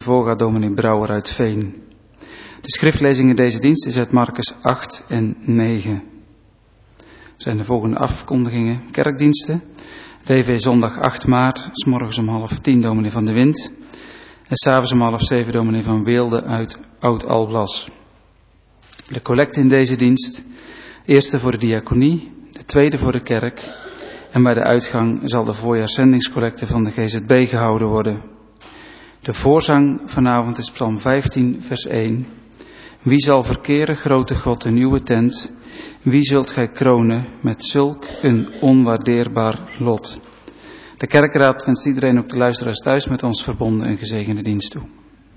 voorgaat dominee Brouwer uit Veen. De schriftlezing in deze dienst is uit Marcus 8 en 9. Er zijn de volgende afkondigingen. Kerkdiensten. DV zondag 8 maart, 's morgens om 9:30 dominee Van de Wind. En 's avonds om 6:30 dominee Van Weelde uit Oud-Alblas. De collecte in deze dienst. Eerste voor de diaconie, de tweede voor de kerk. En bij de uitgang zal de voorjaarszendingscollecte van de GZB gehouden worden. De voorzang vanavond is Psalm 15, vers 1. Wie zal verkeren, grote God, een nieuwe tent? Wie zult gij kronen met zulk een onwaardeerbaar lot? De kerkraad wenst iedereen, ook de luisteraars thuis, met ons verbonden een gezegende dienst toe.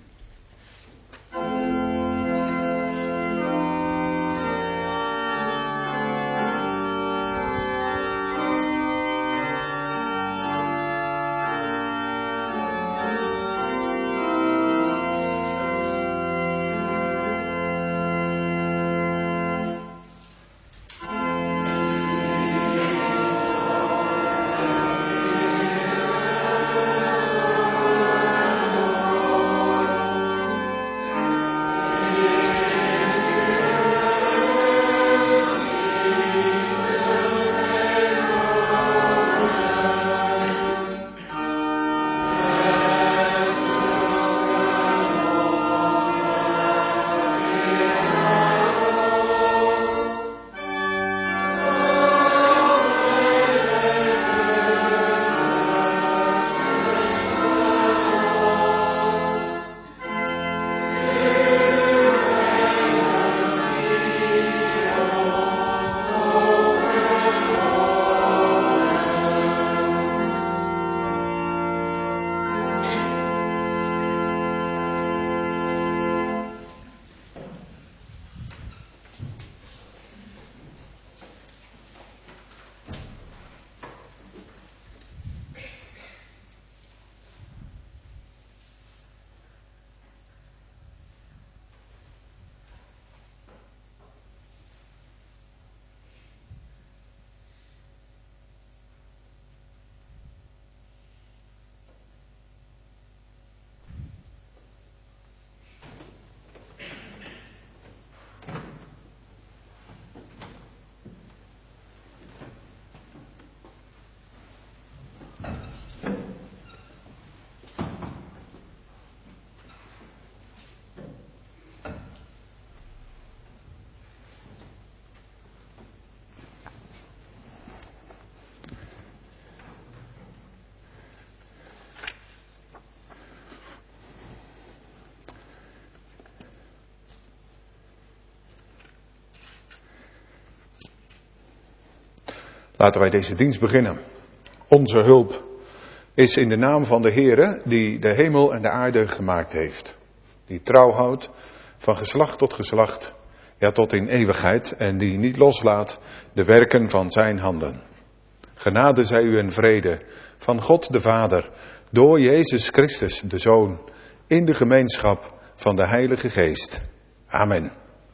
Laten wij deze dienst beginnen. Onze hulp is in de naam van de Heere die de hemel en de aarde gemaakt heeft. Die trouw houdt van geslacht tot geslacht, ja tot in eeuwigheid, en die niet loslaat de werken van zijn handen. Genade zij u en vrede van God de Vader, door Jezus Christus de Zoon, in de gemeenschap van de Heilige Geest. Amen.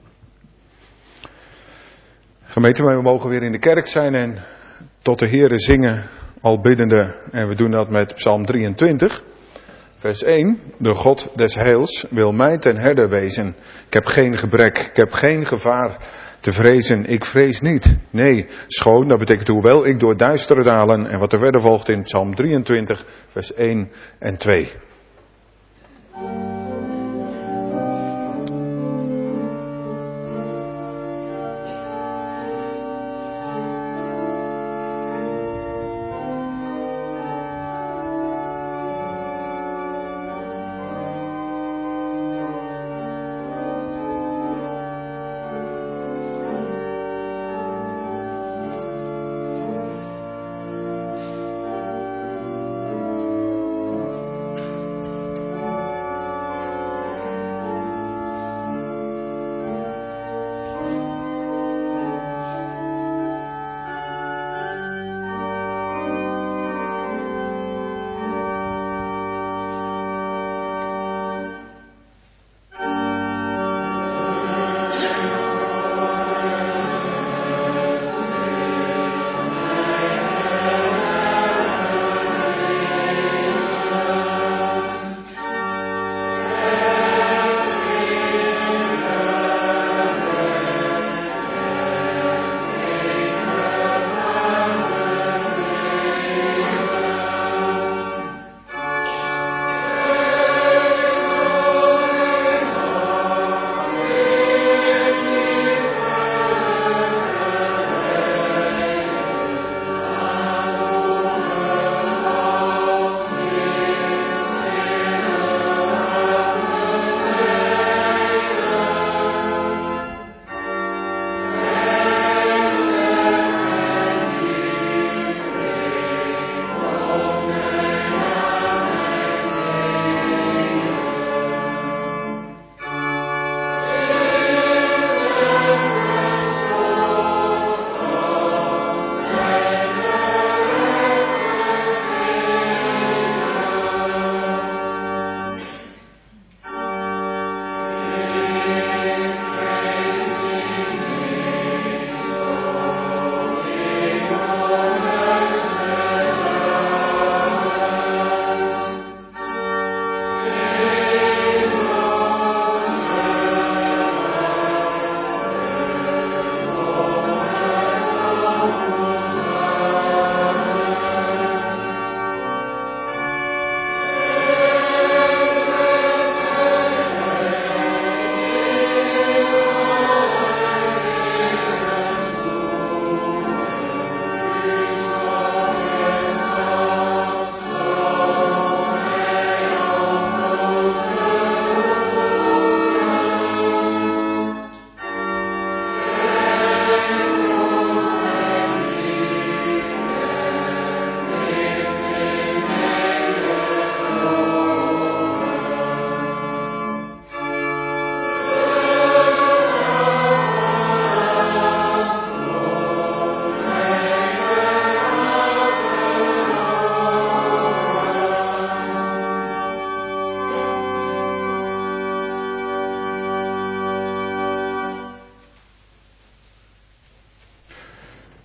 Gemeente, wij mogen weer in de kerk zijn en tot de Heere zingen, al biddende. En we doen dat met Psalm 23, vers 1. De God des heils wil mij ten herder wezen. Ik heb geen gebrek, ik heb geen gevaar te vrezen. Ik vrees niet. Nee, schoon, dat betekent hoewel ik door duistere dalen. En wat er verder volgt in Psalm 23, vers 1 en 2.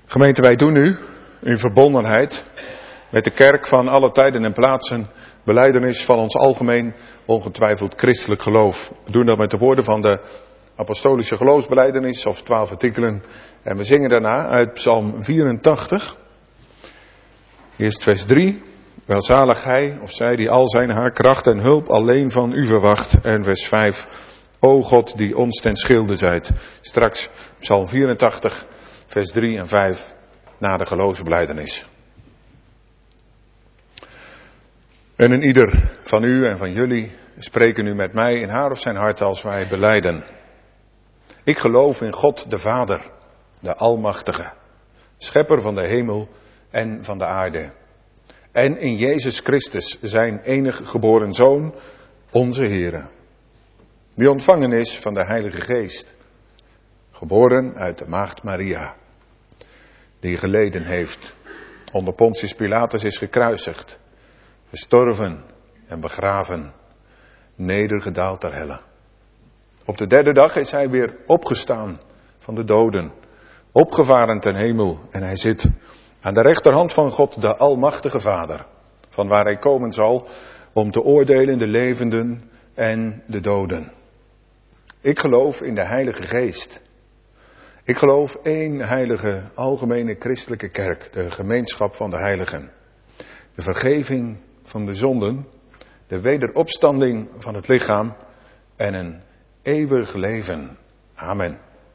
Gemeente, wij doen nu in verbondenheid met de kerk van alle tijden en plaatsen belijdenis van ons algemeen ongetwijfeld christelijk geloof. We doen dat met de woorden van de apostolische geloofsbelijdenis of 12 artikelen. En we zingen daarna uit Psalm 84, eerst vers 3. Welzalig hij of zij die al zijn haar kracht en hulp alleen van u verwacht. En vers 5. O God die ons ten schilde zijt. Straks Psalm 84, vers 3 en 5 na de geloofsbelijdenis. En een ieder van u en van jullie spreken nu met mij in haar of zijn hart als wij belijden. Ik geloof in God de Vader, de Almachtige, schepper van de hemel en van de aarde. En in Jezus Christus, zijn enige geboren Zoon, onze Heere. Die ontvangen is van de Heilige Geest. Geboren uit de Maagd Maria. Die geleden heeft. Onder Pontius Pilatus is gekruisigd. Gestorven en begraven. Nedergedaald ter helle. Op de derde dag is hij weer opgestaan van de doden. Opgevaren ten hemel. En hij zit aan de rechterhand van God, de Almachtige Vader. Van waar hij komen zal om te oordelen de levenden en de doden. Ik geloof in de Heilige Geest. Ik geloof één heilige, algemene christelijke kerk, de gemeenschap van de heiligen. De vergeving van de zonden, de wederopstanding van het lichaam en een eeuwig leven. Amen.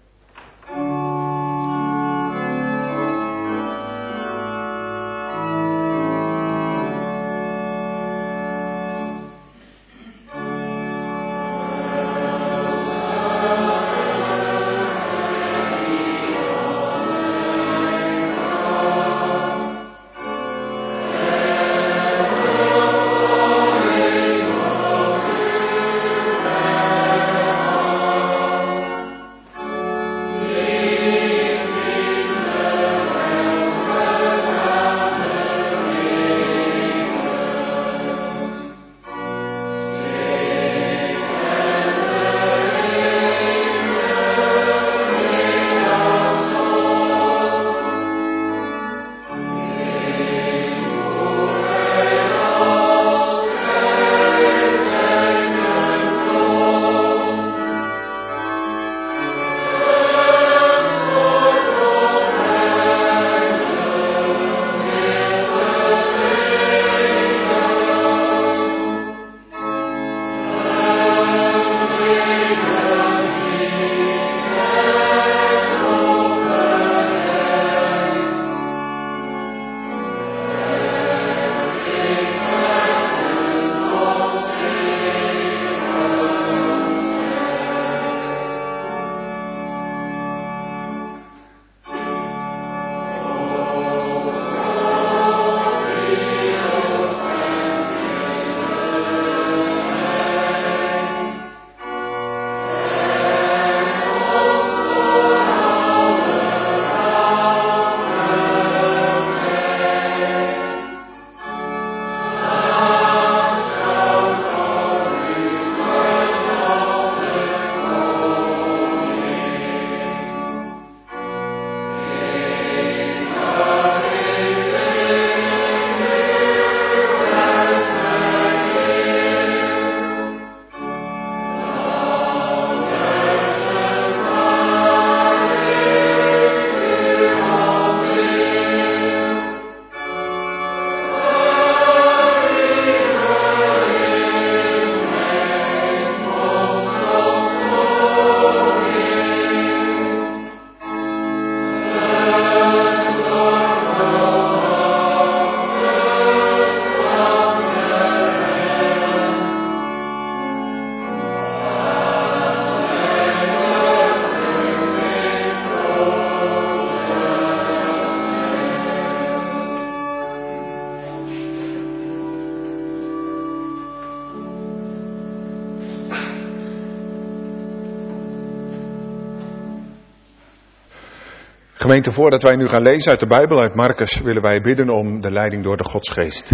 Gemeente, voordat wij nu gaan lezen uit de Bijbel, uit Marcus, willen wij bidden om de leiding door de Godsgeest.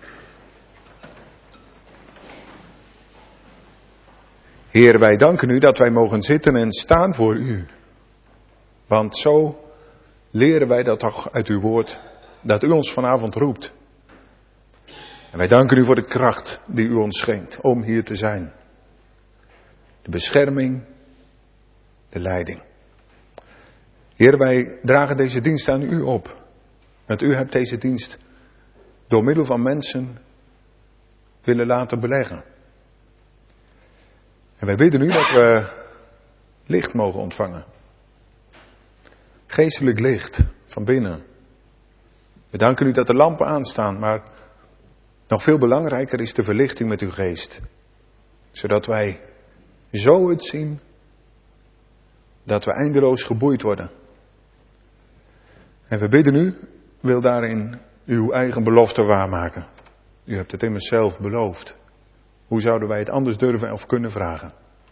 Heer, wij danken u dat wij mogen zitten en staan voor u. Want zo leren wij dat toch uit uw woord, dat u ons vanavond roept. En wij danken u voor de kracht die u ons schenkt om hier te zijn. De bescherming, de leiding. Heer, wij dragen deze dienst aan u op. Want u hebt deze dienst door middel van mensen willen laten beleggen. En wij bidden u dat we licht mogen ontvangen. Geestelijk licht van binnen. We danken u dat de lampen aanstaan, maar nog veel belangrijker is de verlichting met uw geest. Zodat wij zo het zien dat we eindeloos geboeid worden. En we bidden u, wil daarin uw eigen belofte waarmaken. U hebt het immers zelf beloofd. Hoe zouden wij het anders durven of kunnen vragen?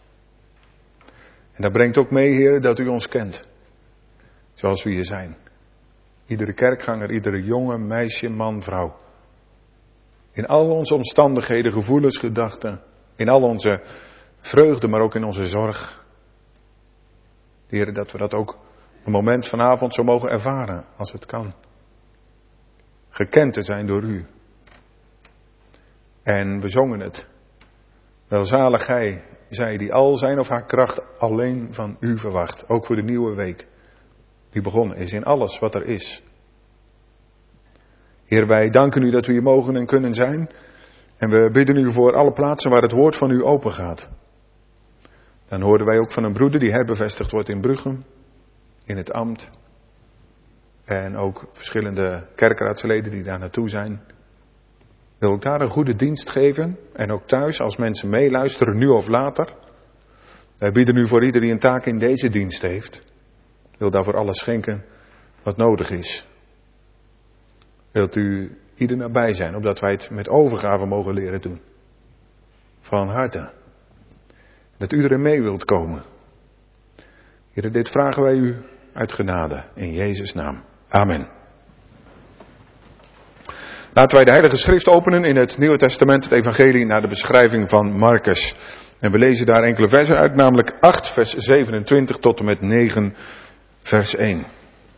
En dat brengt ook mee, Heer, dat u ons kent. Zoals we hier zijn. Iedere kerkganger, iedere jongen, meisje, man, vrouw. In al onze omstandigheden, gevoelens, gedachten. In al onze vreugde, maar ook in onze zorg. Heer, dat we dat ook een moment vanavond zo mogen ervaren, als het kan. Gekend te zijn door u. En we zongen het. Welzalig hij, zij die al zijn of haar kracht alleen van u verwacht. Ook voor de nieuwe week die begonnen is in alles wat er is. Heer, wij danken u dat we hier mogen en kunnen zijn. En we bidden u voor alle plaatsen waar het woord van u open gaat. Dan hoorden wij ook van een broeder die herbevestigd wordt in Bruchem, in het ambt. En ook verschillende kerkraadsleden die daar naartoe zijn. Wil ik daar een goede dienst geven. En ook thuis, als mensen meeluisteren, nu of later. Wij bidden u voor ieder die een taak in deze dienst heeft. Wil daarvoor alles schenken wat nodig is. Wilt u ieder nabij zijn, opdat wij het met overgave mogen leren doen. Van harte. Dat u erin mee wilt komen. Heer, dit vragen wij u uit genade. In Jezus' naam. Amen. Laten wij de Heilige Schrift openen in het Nieuwe Testament, het Evangelie, naar de beschrijving van Marcus. En we lezen daar enkele versen uit, namelijk 8 vers 27 tot en met 9 vers 1.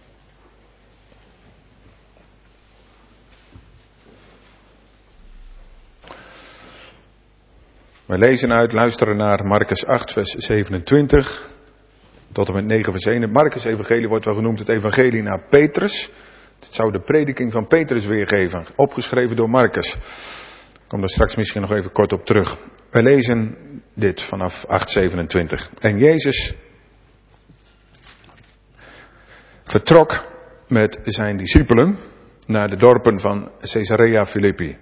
We lezen uit, luisteren naar Marcus 8 vers 27 tot en met 9 vers 1. Het Marcus Evangelie wordt wel genoemd het Evangelie naar Petrus. Het zou de prediking van Petrus weergeven, opgeschreven door Marcus. Ik kom daar straks misschien nog even kort op terug. We lezen dit vanaf 8:27. En Jezus vertrok met zijn discipelen naar de dorpen van Caesarea Philippi.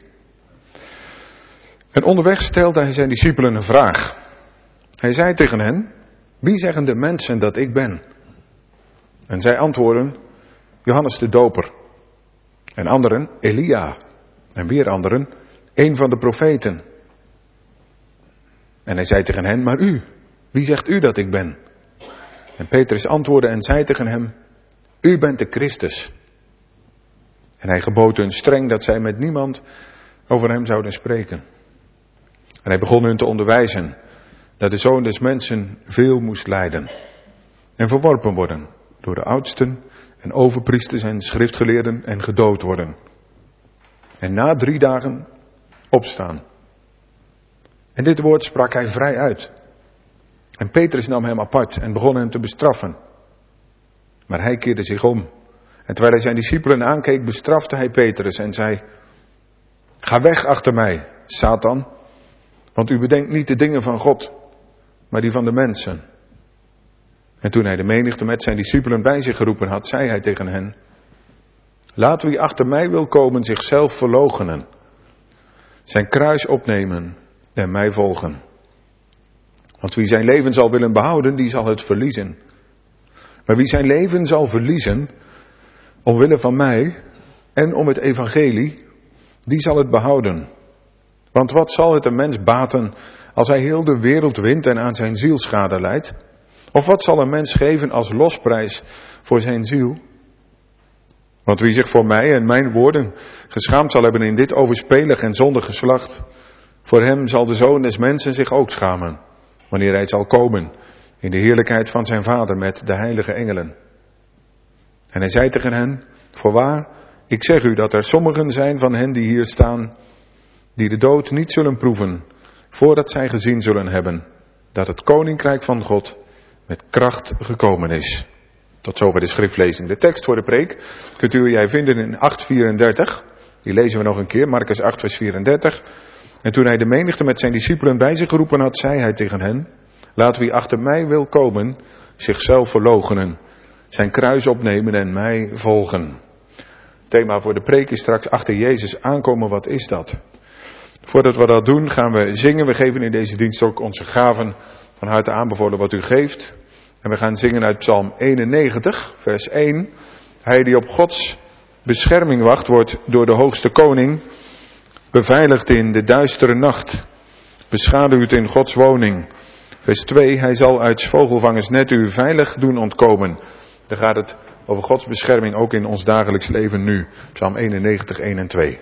En onderweg stelde hij zijn discipelen een vraag. Hij zei tegen hen, wie zeggen de mensen dat ik ben? En zij antwoorden, Johannes de Doper. En anderen, Elia. En weer anderen, een van de profeten. En hij zei tegen hen, maar u, wie zegt u dat ik ben? En Petrus antwoordde en zei tegen hem, u bent de Christus. En hij gebood hun streng dat zij met niemand over hem zouden spreken. En hij begon hun te onderwijzen dat de Zoon des Mensen veel moest lijden. En verworpen worden door de oudsten en overpriesters en schriftgeleerden en gedood worden. En na 3 dagen opstaan. En dit woord sprak hij vrij uit. En Petrus nam hem apart en begon hem te bestraffen. Maar hij keerde zich om. En terwijl hij zijn discipelen aankeek, bestrafte hij Petrus en zei, ga weg achter mij, Satan, want u bedenkt niet de dingen van God, maar die van de mensen. En toen hij de menigte met zijn discipelen bij zich geroepen had, zei hij tegen hen, laat wie achter mij wil komen zichzelf verloochenen, zijn kruis opnemen en mij volgen. Want wie zijn leven zal willen behouden, die zal het verliezen. Maar wie zijn leven zal verliezen, omwille van mij en om het evangelie, die zal het behouden. Want wat zal het een mens baten als hij heel de wereld wint en aan zijn ziel schade lijdt? Of wat zal een mens geven als losprijs voor zijn ziel? Want wie zich voor mij en mijn woorden geschaamd zal hebben in dit overspelig en zondig geslacht, voor hem zal de Zoon des Mensen zich ook schamen, wanneer hij zal komen in de heerlijkheid van zijn Vader met de heilige engelen. En hij zei tegen hen, voorwaar, ik zeg u dat er sommigen zijn van hen die hier staan, die de dood niet zullen proeven, voordat zij gezien zullen hebben dat het koninkrijk van God met kracht gekomen is. Tot zover de schriftlezing. De tekst voor de preek kunt u en jij vinden in 8:34. Die lezen we nog een keer, Markus 8 vers 34. En toen hij de menigte met zijn discipelen bij zich geroepen had, zei hij tegen hen, laat wie achter mij wil komen, zichzelf verloochenen, zijn kruis opnemen en mij volgen. Thema voor de preek is straks achter Jezus aankomen, wat is dat? Voordat we dat doen gaan we zingen. We geven in deze dienst ook onze gaven, van harte aanbevolen wat u geeft. En we gaan zingen uit Psalm 91, vers 1. Hij die op Gods bescherming wacht, wordt door de hoogste koning beveiligd in de duistere nacht, beschaduwd in Gods woning. Vers 2, hij zal uit vogelvangers net u veilig doen ontkomen. Dan gaat het over Gods bescherming ook in ons dagelijks leven nu. Psalm 91, 1 en 2.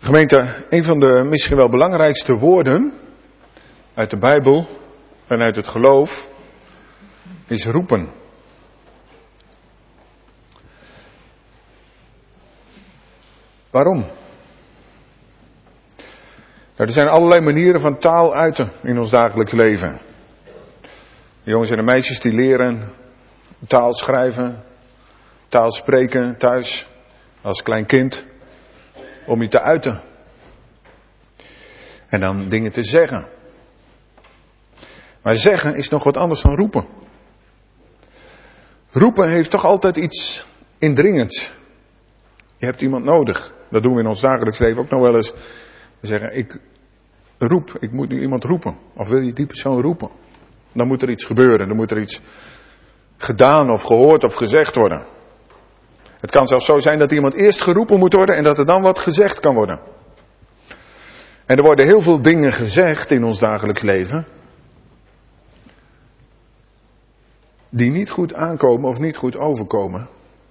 Gemeente, een van de misschien wel belangrijkste woorden uit de Bijbel en uit het geloof is roepen. Waarom? Nou, er zijn allerlei manieren van taal uiten in ons dagelijks leven. De jongens en de meisjes die leren taal schrijven, taal spreken thuis als klein kind om je te uiten. En dan dingen te zeggen. Maar zeggen is nog wat anders dan roepen. Roepen heeft toch altijd iets indringends. Je hebt iemand nodig. Dat doen we in ons dagelijks leven ook nog wel eens. We zeggen, ik moet nu iemand roepen. Of wil je die persoon roepen? Dan moet er iets gebeuren. Dan moet er iets gedaan of gehoord of gezegd worden. Het kan zelfs zo zijn dat iemand eerst geroepen moet worden en dat er dan wat gezegd kan worden. En er worden heel veel dingen gezegd in ons dagelijks leven die niet goed aankomen of niet goed overkomen.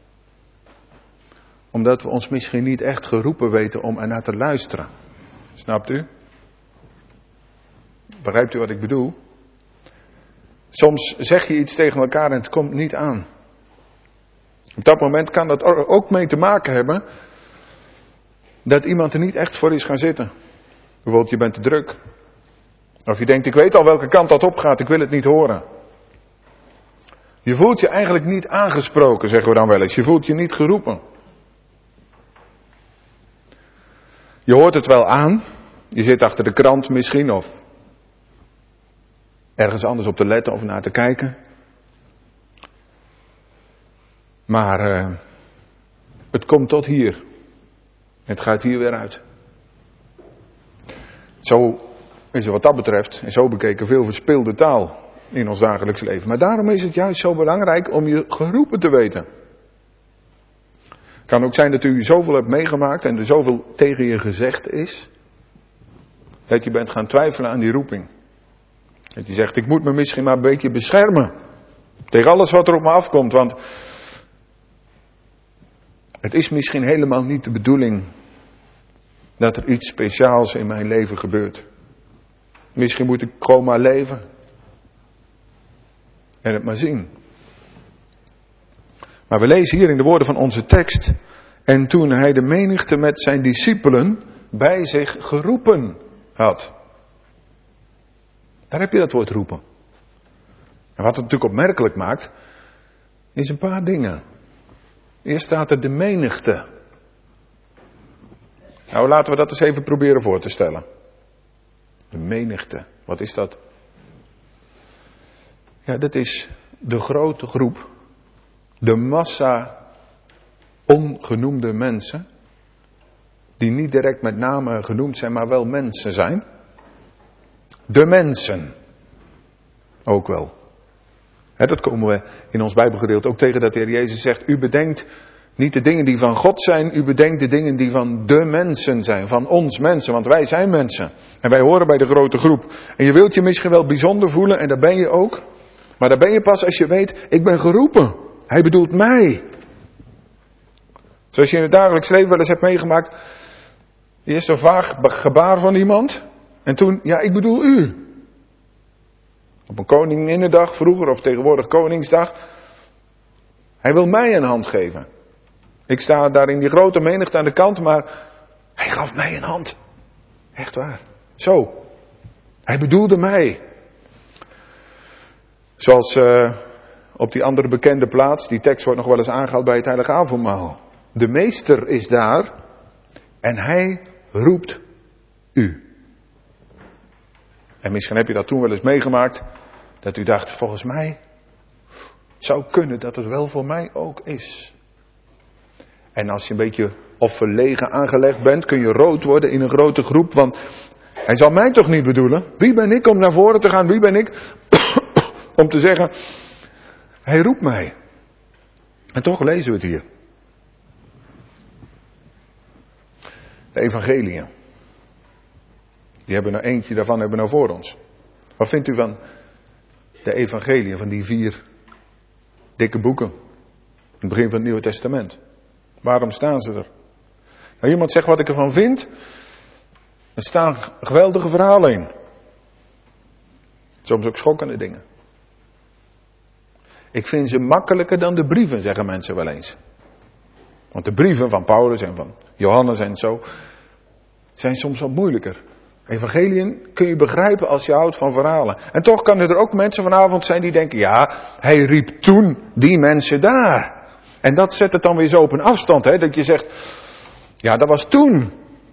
Omdat we ons misschien niet echt geroepen weten om ernaar te luisteren. Snapt u? Begrijpt u wat ik bedoel? Soms zeg je iets tegen elkaar en het komt niet aan. Op dat moment kan dat ook mee te maken hebben dat iemand er niet echt voor is gaan zitten. Bijvoorbeeld, je bent te druk. Of je denkt, ik weet al welke kant dat op gaat, ik wil het niet horen. Je voelt je eigenlijk niet aangesproken, zeggen we dan wel eens. Je voelt je niet geroepen. Je hoort het wel aan. Je zit achter de krant misschien of ergens anders op te letten of naar te kijken. Maar het komt tot hier. Het gaat hier weer uit. Zo is er wat dat betreft, en zo bekeken, veel verspilde taal in ons dagelijks leven. Maar daarom is het juist zo belangrijk om je geroepen te weten. Het kan ook zijn dat u zoveel hebt meegemaakt en er zoveel tegen je gezegd is, dat je bent gaan twijfelen aan die roeping. Dat je zegt, ik moet me misschien maar een beetje beschermen tegen alles wat er op me afkomt, want het is misschien helemaal niet de bedoeling dat er iets speciaals in mijn leven gebeurt. Misschien moet ik gewoon maar leven. En het maar zien. Maar we lezen hier in de woorden van onze tekst. En toen hij de menigte met zijn discipelen bij zich geroepen had. Daar heb je dat woord roepen. En wat het natuurlijk opmerkelijk maakt, is een paar dingen. Eerst staat er de menigte. Nou, laten we dat eens even proberen voor te stellen. De menigte, wat is dat? Ja, dat is de grote groep, de massa ongenoemde mensen, die niet direct met name genoemd zijn, maar wel mensen zijn. De mensen, ook wel. Dat komen we in ons Bijbelgedeelte ook tegen, dat de Heer Jezus zegt, u bedenkt niet de dingen die van God zijn, u bedenkt de dingen die van de mensen zijn, van ons mensen, want wij zijn mensen. En wij horen bij de grote groep. En je wilt je misschien wel bijzonder voelen, en daar ben je ook. Maar daar ben je pas als je weet, ik ben geroepen. Hij bedoelt mij. Zoals je in het dagelijks leven wel eens hebt meegemaakt. Eerst een vaag gebaar van iemand. En toen, ja, ik bedoel u. Op een Koninginnedag vroeger, of tegenwoordig Koningsdag. Hij wil mij een hand geven. Ik sta daar in die grote menigte aan de kant, maar hij gaf mij een hand. Echt waar. Zo. Hij bedoelde mij. Zoals op die andere bekende plaats, die tekst wordt nog wel eens aangehaald bij het Heilige Avondmaal. De meester is daar en hij roept u. En misschien heb je dat toen wel eens meegemaakt, dat u dacht, volgens mij zou kunnen dat het wel voor mij ook is. En als je een beetje of verlegen aangelegd bent, kun je rood worden in een grote groep, want hij zal mij toch niet bedoelen? Wie ben ik om naar voren te gaan? Wie ben ik om te zeggen, hij roept mij. En toch lezen we het hier. De evangeliën. Die hebben nou eentje daarvan hebben we nou voor ons. Wat vindt u van de evangeliën, van die 4 dikke boeken? Het begin van het Nieuwe Testament. Waarom staan ze er? Nou, iemand zegt wat ik ervan vind. Er staan geweldige verhalen in. Soms ook schokkende dingen. Ik vind ze makkelijker dan de brieven, zeggen mensen wel eens. Want de brieven van Paulus en van Johannes en zo zijn soms wat moeilijker. Evangeliën kun je begrijpen als je houdt van verhalen. En toch kan er ook mensen vanavond zijn die denken, ja, hij riep toen die mensen daar. En dat zet het dan weer zo op een afstand, hè, dat je zegt, ja, dat was toen.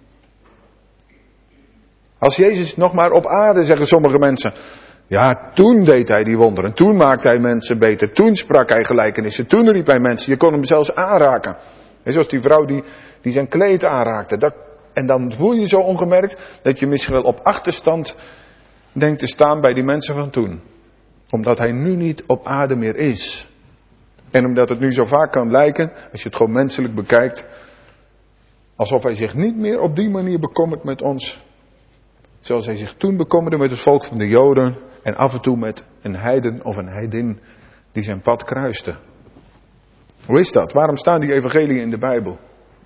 Als Jezus nog maar op aarde, zeggen sommige mensen, ja, toen deed hij die wonderen, toen maakte hij mensen beter, toen sprak hij gelijkenissen, toen riep hij mensen, je kon hem zelfs aanraken. En zoals die vrouw die zijn kleed aanraakte. En dan voel je zo ongemerkt dat je misschien wel op achterstand denkt te staan bij die mensen van toen. Omdat hij nu niet op aarde meer is. En omdat het nu zo vaak kan lijken, als je het gewoon menselijk bekijkt, alsof hij zich niet meer op die manier bekommert met ons. Zoals hij zich toen bekommerde met het volk van de Joden en af en toe met een heiden of een heidin die zijn pad kruiste. Hoe is dat? Waarom staan die evangeliën in de Bijbel?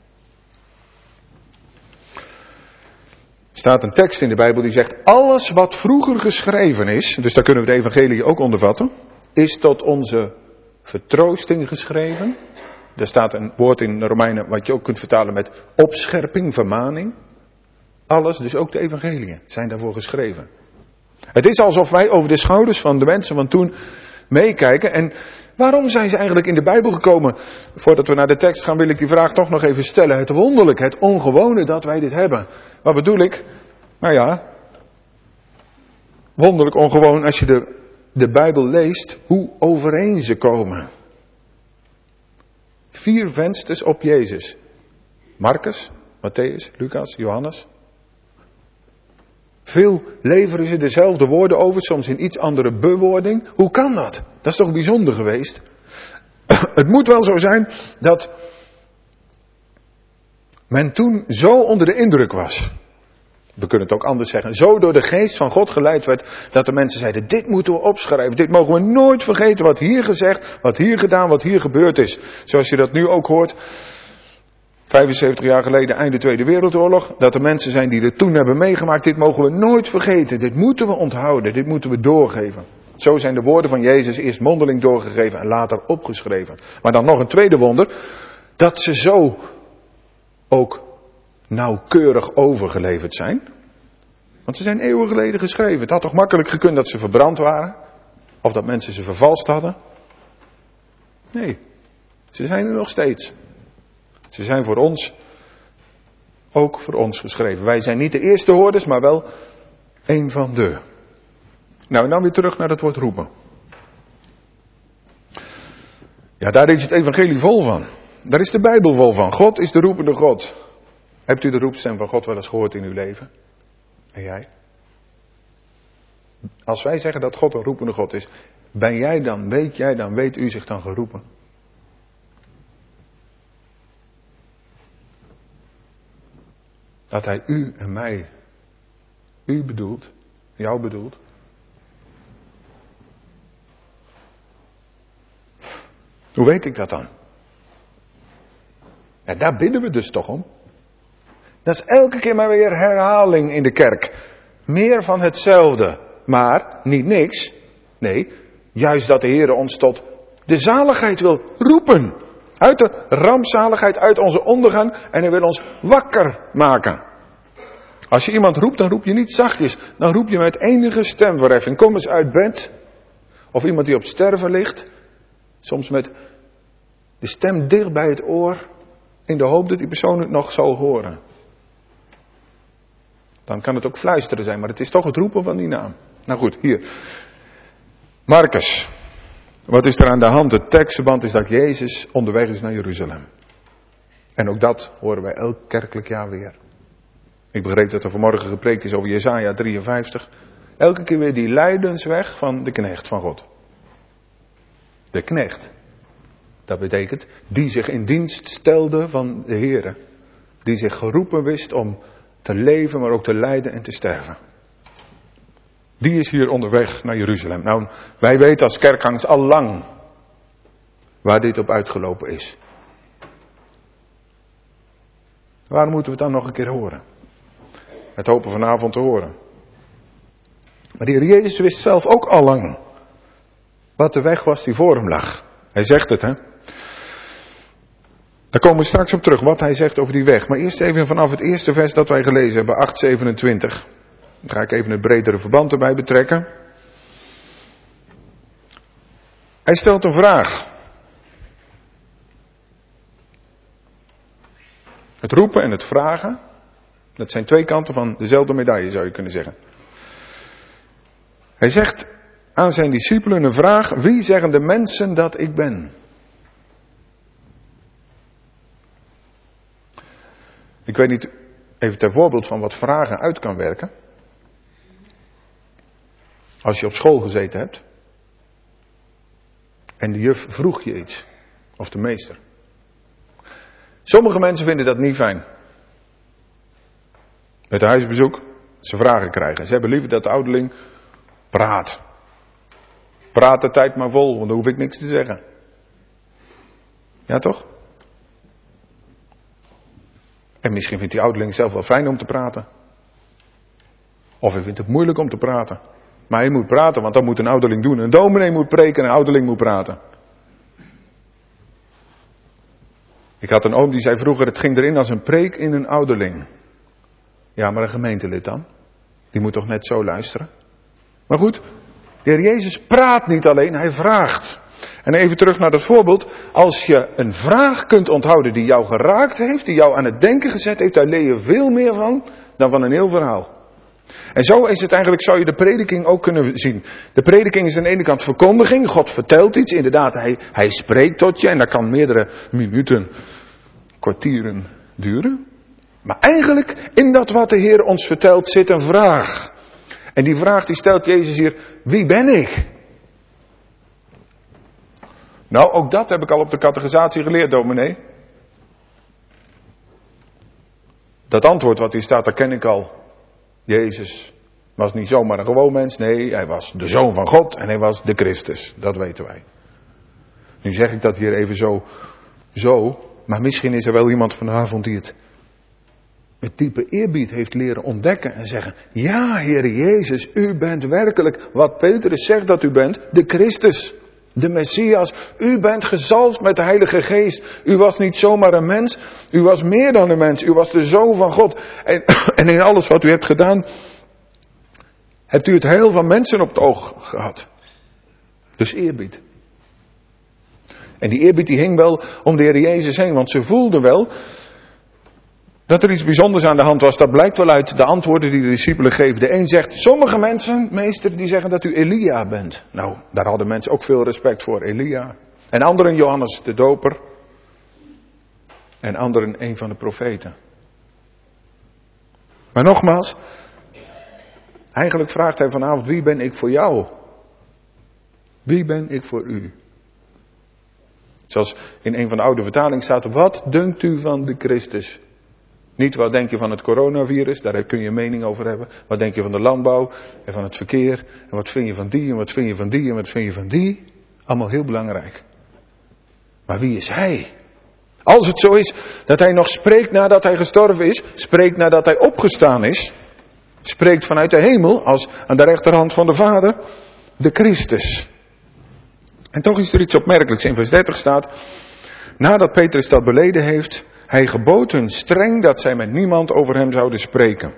Er staat een tekst in de Bijbel die zegt, alles wat vroeger geschreven is, dus daar kunnen we de evangeliën ook onder vatten, is tot onze vertroosting geschreven. Er staat een woord in de Romeinen wat je ook kunt vertalen met opscherping, vermaning. Alles, dus ook de evangeliën, zijn daarvoor geschreven. Het is alsof wij over de schouders van de mensen van toen meekijken. En waarom zijn ze eigenlijk in de Bijbel gekomen? Voordat we naar de tekst gaan wil ik die vraag toch nog even stellen. Het wonderlijke, het ongewone dat wij dit hebben. Wat bedoel ik? Nou ja, wonderlijk ongewoon als je de Bijbel leest, hoe overeen ze komen. 4 vensters op Jezus. Marcus, Matthäus, Lucas, Johannes. Veel leveren ze dezelfde woorden over, soms in iets andere bewoording. Hoe kan dat? Dat is toch bijzonder geweest? Het moet wel zo zijn dat men toen zo onder de indruk was. We kunnen het ook anders zeggen. Zo door de geest van God geleid werd, dat de mensen zeiden, dit moeten we opschrijven. Dit mogen we nooit vergeten, wat hier gezegd, wat hier gedaan, wat hier gebeurd is. Zoals je dat nu ook hoort. 75 jaar geleden, einde Tweede Wereldoorlog. Dat er mensen zijn die het toen hebben meegemaakt. Dit mogen we nooit vergeten. Dit moeten we onthouden. Dit moeten we doorgeven. Zo zijn de woorden van Jezus eerst mondeling doorgegeven en later opgeschreven. Maar dan nog een tweede wonder. Dat ze zo ook nauwkeurig overgeleverd zijn. Want ze zijn eeuwen geleden geschreven. Het had toch makkelijk gekund dat ze verbrand waren? Of dat mensen ze vervalst hadden? Nee, ze zijn er nog steeds. Ze zijn voor ons, ook voor ons geschreven. Wij zijn niet de eerste hoorders, maar wel een van de. Nou, en dan weer terug naar het woord roepen. Ja, daar is het evangelie vol van. Daar is de Bijbel vol van. God is de roepende God. Hebt u de roepstem van God wel eens gehoord in uw leven? En jij? Als wij zeggen dat God een roepende God is, weet u zich dan geroepen? Dat hij u en mij, u bedoelt, jou bedoelt. Hoe weet ik dat dan? Ja, daar bidden we dus toch om. Dat is elke keer maar weer herhaling in de kerk. Meer van hetzelfde, maar niet niks. Nee, juist dat de Heer ons tot de zaligheid wil roepen. Uit de rampzaligheid, uit onze ondergang. En hij wil ons wakker maken. Als je iemand roept, dan roep je niet zachtjes. Dan roep je met enige stemverheffing. Kom eens uit bed. Of iemand die op sterven ligt. Soms met de stem dicht bij het oor. In de hoop dat die persoon het nog zal horen. Dan kan het ook fluisteren zijn. Maar het is toch het roepen van die naam. Nou goed, hier. Marcus. Wat is er aan de hand? Het tekstverband is dat Jezus onderweg is naar Jeruzalem. En ook dat horen wij elk kerkelijk jaar weer. Ik begreep dat er vanmorgen gepreekt is over Jesaja 53. Elke keer weer die lijdensweg van de knecht van God. De knecht. Dat betekent die zich in dienst stelde van de Heere. Die zich geroepen wist om te leven, maar ook te lijden en te sterven. Die is hier onderweg naar Jeruzalem. Nou, wij weten als kerkgangers al lang waar dit op uitgelopen is. Waarom moeten we het dan nog een keer horen? het hopen vanavond te horen. Maar de Heer Jezus wist zelf ook al lang wat de weg was die voor hem lag. Hij zegt het, hè. Daar komen we straks op terug, wat hij zegt over die weg. Maar eerst even vanaf het eerste vers dat wij gelezen hebben, 8:27. Dan ga ik even het bredere verband erbij betrekken. Hij stelt een vraag. Het roepen en het vragen, dat zijn twee kanten van dezelfde medaille, zou je kunnen zeggen. Hij zegt aan zijn discipelen een vraag: wie zeggen de mensen dat ik ben? Ik weet niet, even ter voorbeeld van wat vragen uit kan werken. Als je op school gezeten hebt en de juf vroeg je iets, of de meester. Sommige mensen vinden dat niet fijn. Met een huisbezoek, ze vragen krijgen. Ze hebben liever dat de ouderling praat. Praat de tijd maar vol, want dan hoef ik niks te zeggen. Ja toch? En misschien vindt die ouderling zelf wel fijn om te praten. Of hij vindt het moeilijk om te praten. Maar hij moet praten, want dat moet een ouderling doen. Een dominee moet preken en een ouderling moet praten. Ik had een oom die zei vroeger, het ging erin als een preek in een ouderling. Ja, maar een gemeentelid dan? Die moet toch net zo luisteren? Maar goed, de Heer Jezus praat niet alleen, hij vraagt. En even terug naar dat voorbeeld. Als je een vraag kunt onthouden die jou geraakt heeft, die jou aan het denken gezet heeft, daar leer je veel meer van dan van een heel verhaal. En zo is het eigenlijk, zou je de prediking ook kunnen zien. De prediking is aan de ene kant verkondiging, God vertelt iets, inderdaad, hij spreekt tot je en dat kan meerdere minuten, kwartieren duren. Maar eigenlijk, in dat wat de Heer ons vertelt, zit een vraag. En die vraag die stelt Jezus hier, wie ben ik? Nou, ook dat heb ik al op de catechisatie geleerd, dominee. Dat antwoord wat hier staat, dat ken ik al. Jezus was niet zomaar een gewoon mens, nee, hij was de Zoon van God en hij was de Christus. Dat weten wij. Nu zeg ik dat hier even zo, maar misschien is er wel iemand vanavond die het met diepe eerbied heeft leren ontdekken en zeggen, ja, Heer Jezus, u bent werkelijk wat Petrus zegt dat u bent, de Christus. De Messias, u bent gezalfd met de Heilige Geest. U was niet zomaar een mens, u was meer dan een mens. U was de Zoon van God. En in alles wat u hebt gedaan, hebt u het heil van mensen op het oog gehad. Dus eerbied. En die eerbied die hing wel om de Heer Jezus heen, want ze voelden wel dat er iets bijzonders aan de hand was. Dat blijkt wel uit de antwoorden die de discipelen geven. De een zegt, sommige mensen, meester, die zeggen dat u Elia bent. Nou, daar hadden mensen ook veel respect voor, Elia. En anderen Johannes de Doper. En anderen een van de profeten. Maar nogmaals, eigenlijk vraagt hij vanavond, wie ben ik voor jou? Wie ben ik voor u? Zoals in een van de oude vertalingen staat, wat dunkt u van de Christus? Niet wat denk je van het coronavirus, daar kun je een mening over hebben. Wat denk je van de landbouw en van het verkeer. En wat vind je van die en wat vind je van die en wat vind je van die. Allemaal heel belangrijk. Maar wie is hij? Als het zo is dat hij nog spreekt nadat hij gestorven is. Spreekt nadat hij opgestaan is. Spreekt vanuit de hemel als aan de rechterhand van de Vader. De Christus. En toch is er iets opmerkelijks. In vers 30 staat. Nadat Petrus dat beleden heeft. Hij gebood hun streng dat zij met niemand over hem zouden spreken.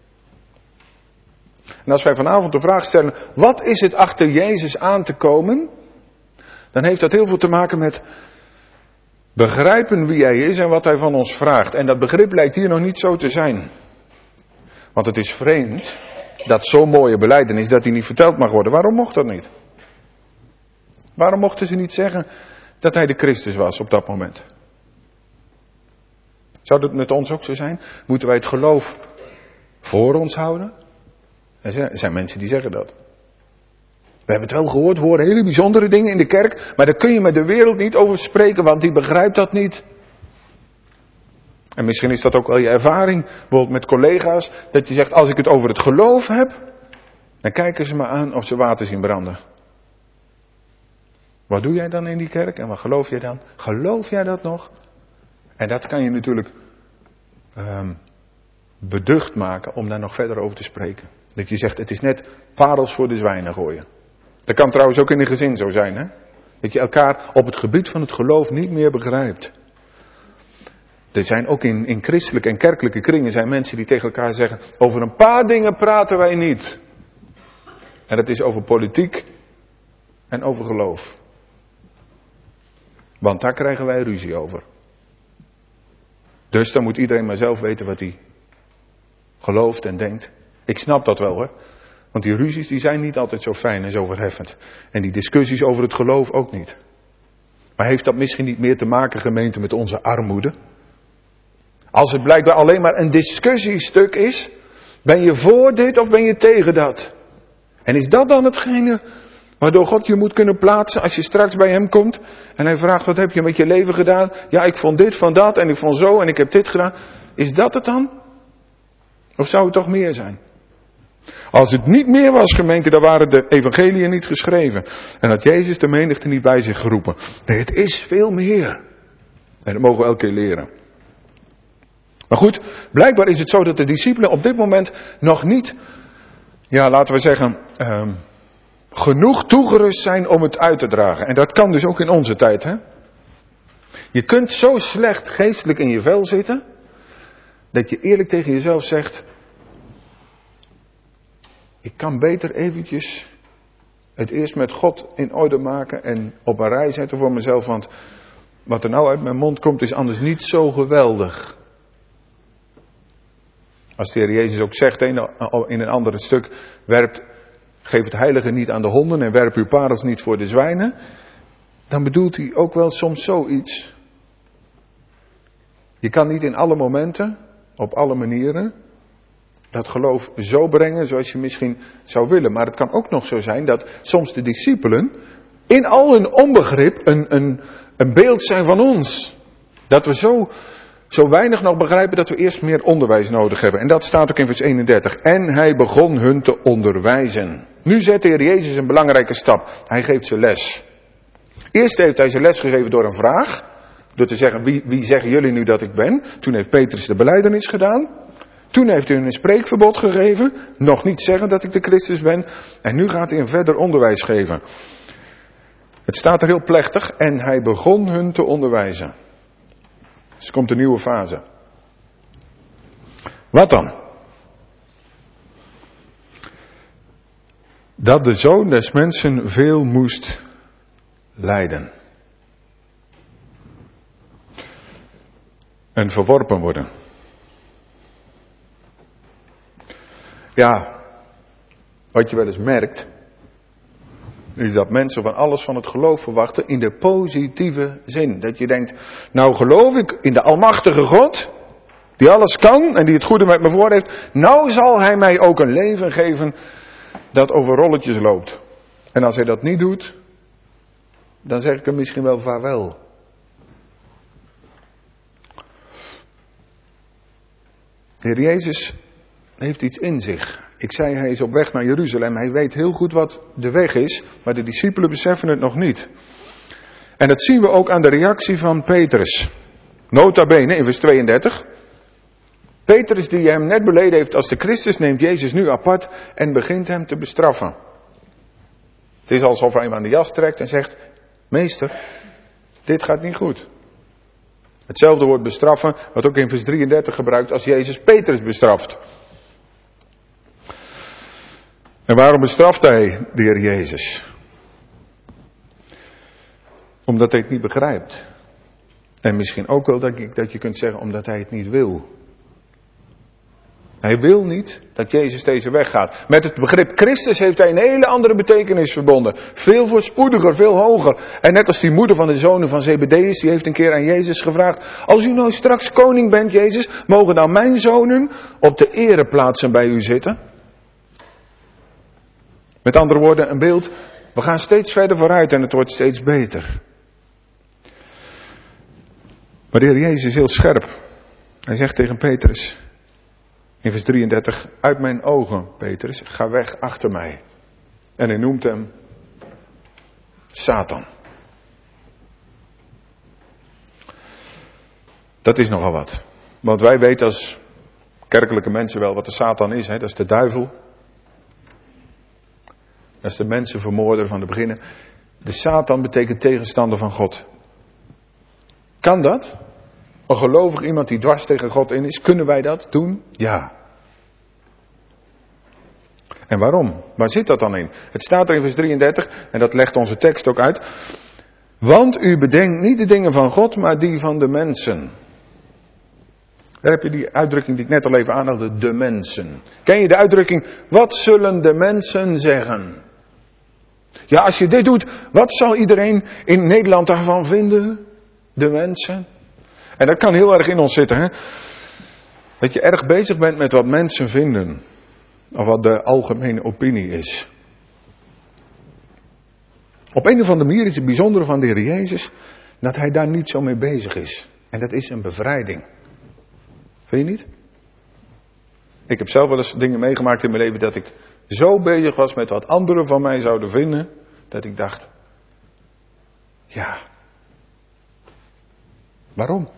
En als wij vanavond de vraag stellen, wat is het achter Jezus aan te komen? Dan heeft dat heel veel te maken met begrijpen wie hij is en wat hij van ons vraagt. En dat begrip lijkt hier nog niet zo te zijn. Want het is vreemd dat zo'n mooie belijdenis dat hij niet verteld mag worden. Waarom mocht dat niet? Waarom mochten ze niet zeggen dat hij de Christus was op dat moment? Zou dat met ons ook zo zijn? Moeten wij het geloof voor ons houden? Er zijn mensen die zeggen dat. We hebben het wel gehoord, we horen hele bijzondere dingen in de kerk, maar daar kun je met de wereld niet over spreken, want die begrijpt dat niet. En misschien is dat ook wel je ervaring, bijvoorbeeld met collega's, dat je zegt, als ik het over het geloof heb, dan kijken ze me aan of ze water zien branden. Wat doe jij dan in die kerk en wat geloof jij dan? Geloof jij dat nog? En dat kan je natuurlijk beducht maken om daar nog verder over te spreken. Dat je zegt, het is net parels voor de zwijnen gooien. Dat kan trouwens ook in een gezin zo zijn, hè? Dat je elkaar op het gebied van het geloof niet meer begrijpt. Er zijn ook in christelijke en kerkelijke kringen zijn mensen die tegen elkaar zeggen, over een paar dingen praten wij niet. En dat is over politiek en over geloof. Want daar krijgen wij ruzie over. Dus dan moet iedereen maar zelf weten wat hij gelooft en denkt. Ik snap dat wel hoor. Want die ruzies die zijn niet altijd zo fijn en zo verheffend. En die discussies over het geloof ook niet. Maar heeft dat misschien niet meer te maken, gemeente, met onze armoede? Als het blijkbaar alleen maar een discussiestuk is, ben je voor dit of ben je tegen dat? En is dat dan hetgene waardoor God je moet kunnen plaatsen als je straks bij hem komt en hij vraagt, wat heb je met je leven gedaan? Ja, ik vond dit van dat en ik vond zo en ik heb dit gedaan. Is dat het dan? Of zou het toch meer zijn? Als het niet meer was, gemeente, dan waren de evangeliën niet geschreven. En had Jezus de menigte niet bij zich geroepen. Nee, het is veel meer. En dat mogen we elke keer leren. Maar goed, blijkbaar is het zo dat de discipelen op dit moment nog niet, ja, laten we zeggen, genoeg toegerust zijn om het uit te dragen. En dat kan dus ook in onze tijd, hè. Je kunt zo slecht geestelijk in je vel zitten, dat je eerlijk tegen jezelf zegt, ik kan beter eventjes het eerst met God in orde maken en op een rij zetten voor mezelf, want wat er nou uit mijn mond komt is anders niet zo geweldig. Als de Heer Jezus ook zegt in een ander stuk, geef het heilige niet aan de honden en werp uw parels niet voor de zwijnen, dan bedoelt hij ook wel soms zoiets. Je kan niet in alle momenten, op alle manieren, dat geloof zo brengen zoals je misschien zou willen. Maar het kan ook nog zo zijn dat soms de discipelen in al hun onbegrip een beeld zijn van ons. Dat we zo weinig nog begrijpen dat we eerst meer onderwijs nodig hebben. En dat staat ook in vers 31. En hij begon hun te onderwijzen. Nu zet de Heer Jezus een belangrijke stap. Hij geeft ze les. Eerst heeft hij ze les gegeven door een vraag. Door te zeggen, wie zeggen jullie nu dat ik ben? Toen heeft Petrus de belijdenis gedaan. Toen heeft hij een spreekverbod gegeven. Nog niet zeggen dat ik de Christus ben. En nu gaat hij een verder onderwijs geven. Het staat er heel plechtig. En hij begon hun te onderwijzen. Dus komt een nieuwe fase. Wat dan? Dat de Zoon des Mensen veel moest lijden. En verworpen worden. Ja, wat je wel eens merkt, is dat mensen van alles van het geloof verwachten in de positieve zin. Dat je denkt, nou geloof ik in de almachtige God, die alles kan en die het goede met me voor heeft. Nou zal hij mij ook een leven geven dat over rolletjes loopt. En als hij dat niet doet, dan zeg ik hem misschien wel vaarwel. De Heer Jezus heeft iets in zich. Ik zei, hij is op weg naar Jeruzalem. Hij weet heel goed wat de weg is, maar de discipelen beseffen het nog niet. En dat zien we ook aan de reactie van Petrus. Nota bene in vers 32. Petrus die hem net beleden heeft als de Christus neemt Jezus nu apart en begint hem te bestraffen. Het is alsof hij hem aan de jas trekt en zegt, meester, dit gaat niet goed. Hetzelfde woord bestraffen, wat ook in vers 33 gebruikt als Jezus Petrus bestraft. En waarom bestraft hij de Heer Jezus? Omdat hij het niet begrijpt. En misschien ook wel dat je kunt zeggen omdat hij het niet wil. Hij wil niet dat Jezus deze weg gaat. Met het begrip Christus heeft hij een hele andere betekenis verbonden. Veel voorspoediger, veel hoger. En net als die moeder van de zonen van Zebedeus, die heeft een keer aan Jezus gevraagd, als u nou straks koning bent, Jezus, mogen dan mijn zonen op de ereplaatsen bij u zitten? Met andere woorden, een beeld, we gaan steeds verder vooruit en het wordt steeds beter. Maar de Heer Jezus is heel scherp. Hij zegt tegen Petrus, in vers 33, uit mijn ogen, Petrus, ga weg achter mij. En hij noemt hem Satan. Dat is nogal wat. Want wij weten als kerkelijke mensen wel wat de Satan is. Dat is de duivel. Dat is de mensenvermoorder van de beginnen. De Satan betekent tegenstander van God. Kan dat? Een gelovig iemand die dwars tegen God in is, kunnen wij dat doen? Ja. En waarom? Waar zit dat dan in? Het staat er in vers 33, en dat legt onze tekst ook uit. Want u bedenkt niet de dingen van God, maar die van de mensen. Daar heb je die uitdrukking die ik net al even aanhaalde, de mensen. Ken je de uitdrukking, wat zullen de mensen zeggen? Ja, als je dit doet, wat zal iedereen in Nederland daarvan vinden? De mensen. En dat kan heel erg in ons zitten, hè? Dat je erg bezig bent met wat mensen vinden. Of wat de algemene opinie is. Op een of andere manier is het bijzondere van de Heer Jezus dat hij daar niet zo mee bezig is. En dat is een bevrijding. Vind je niet? Ik heb zelf wel eens dingen meegemaakt in mijn leven dat ik zo bezig was met wat anderen van mij zouden vinden, dat ik dacht, ja, waarom?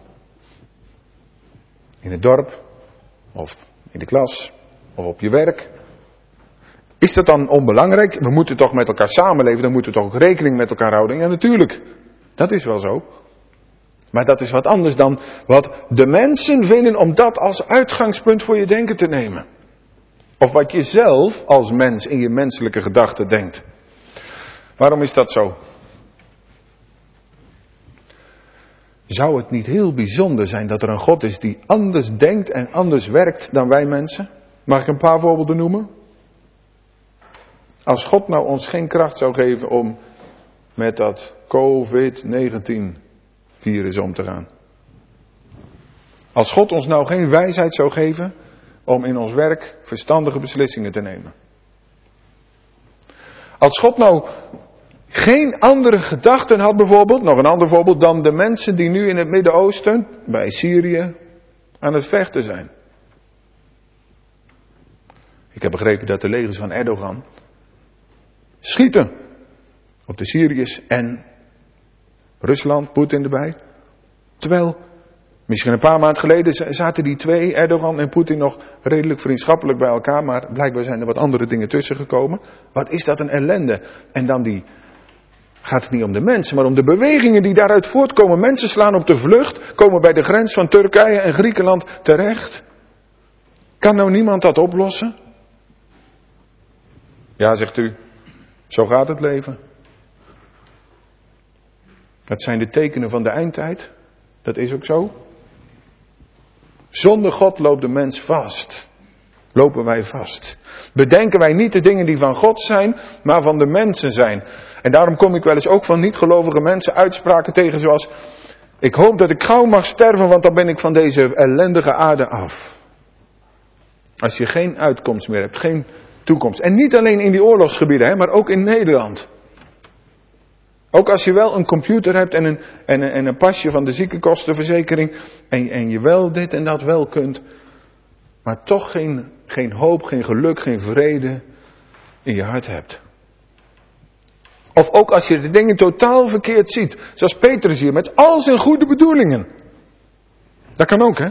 In het dorp, of in de klas, of op je werk. Is dat dan onbelangrijk? We moeten toch met elkaar samenleven, dan moeten we toch ook rekening met elkaar houden? Ja, natuurlijk. Dat is wel zo. Maar dat is wat anders dan wat de mensen vinden om dat als uitgangspunt voor je denken te nemen. Of wat je zelf als mens in je menselijke gedachten denkt. Waarom is dat zo? Zou het niet heel bijzonder zijn dat er een God is die anders denkt en anders werkt dan wij mensen? Mag ik een paar voorbeelden noemen? Als God nou ons geen kracht zou geven om met dat COVID-19 virus om te gaan. Als God ons nou geen wijsheid zou geven om in ons werk verstandige beslissingen te nemen. Als God nou geen andere gedachten had bijvoorbeeld, nog een ander voorbeeld, dan de mensen die nu in het Midden-Oosten, bij Syrië, aan het vechten zijn. Ik heb begrepen dat de legers van Erdogan schieten op de Syriërs en Rusland, Poetin erbij. Terwijl, misschien een paar maanden geleden zaten die twee, Erdogan en Poetin, nog redelijk vriendschappelijk bij elkaar. Maar blijkbaar zijn er wat andere dingen tussen gekomen. Wat is dat een ellende. En dan gaat het niet om de mensen, maar om de bewegingen die daaruit voortkomen. Mensen slaan op de vlucht, komen bij de grens van Turkije en Griekenland terecht. Kan nou niemand dat oplossen? Ja, zegt u, zo gaat het leven. Dat zijn de tekenen van de eindtijd. Dat is ook zo. Zonder God loopt de mens vast. Lopen wij vast. Bedenken wij niet de dingen die van God zijn, maar van de mensen zijn. En daarom kom ik wel eens ook van niet-gelovige mensen uitspraken tegen zoals: ik hoop dat ik gauw mag sterven, want dan ben ik van deze ellendige aarde af. Als je geen uitkomst meer hebt, geen toekomst. En niet alleen in die oorlogsgebieden, maar ook in Nederland. Ook als je wel een computer hebt en een pasje van de ziekenkostenverzekering. En je wel dit en dat wel kunt. Maar toch geen hoop, geen geluk, geen vrede in je hart hebt. Of ook als je de dingen totaal verkeerd ziet. Zoals Petrus hier met al zijn goede bedoelingen. Dat kan ook, hè?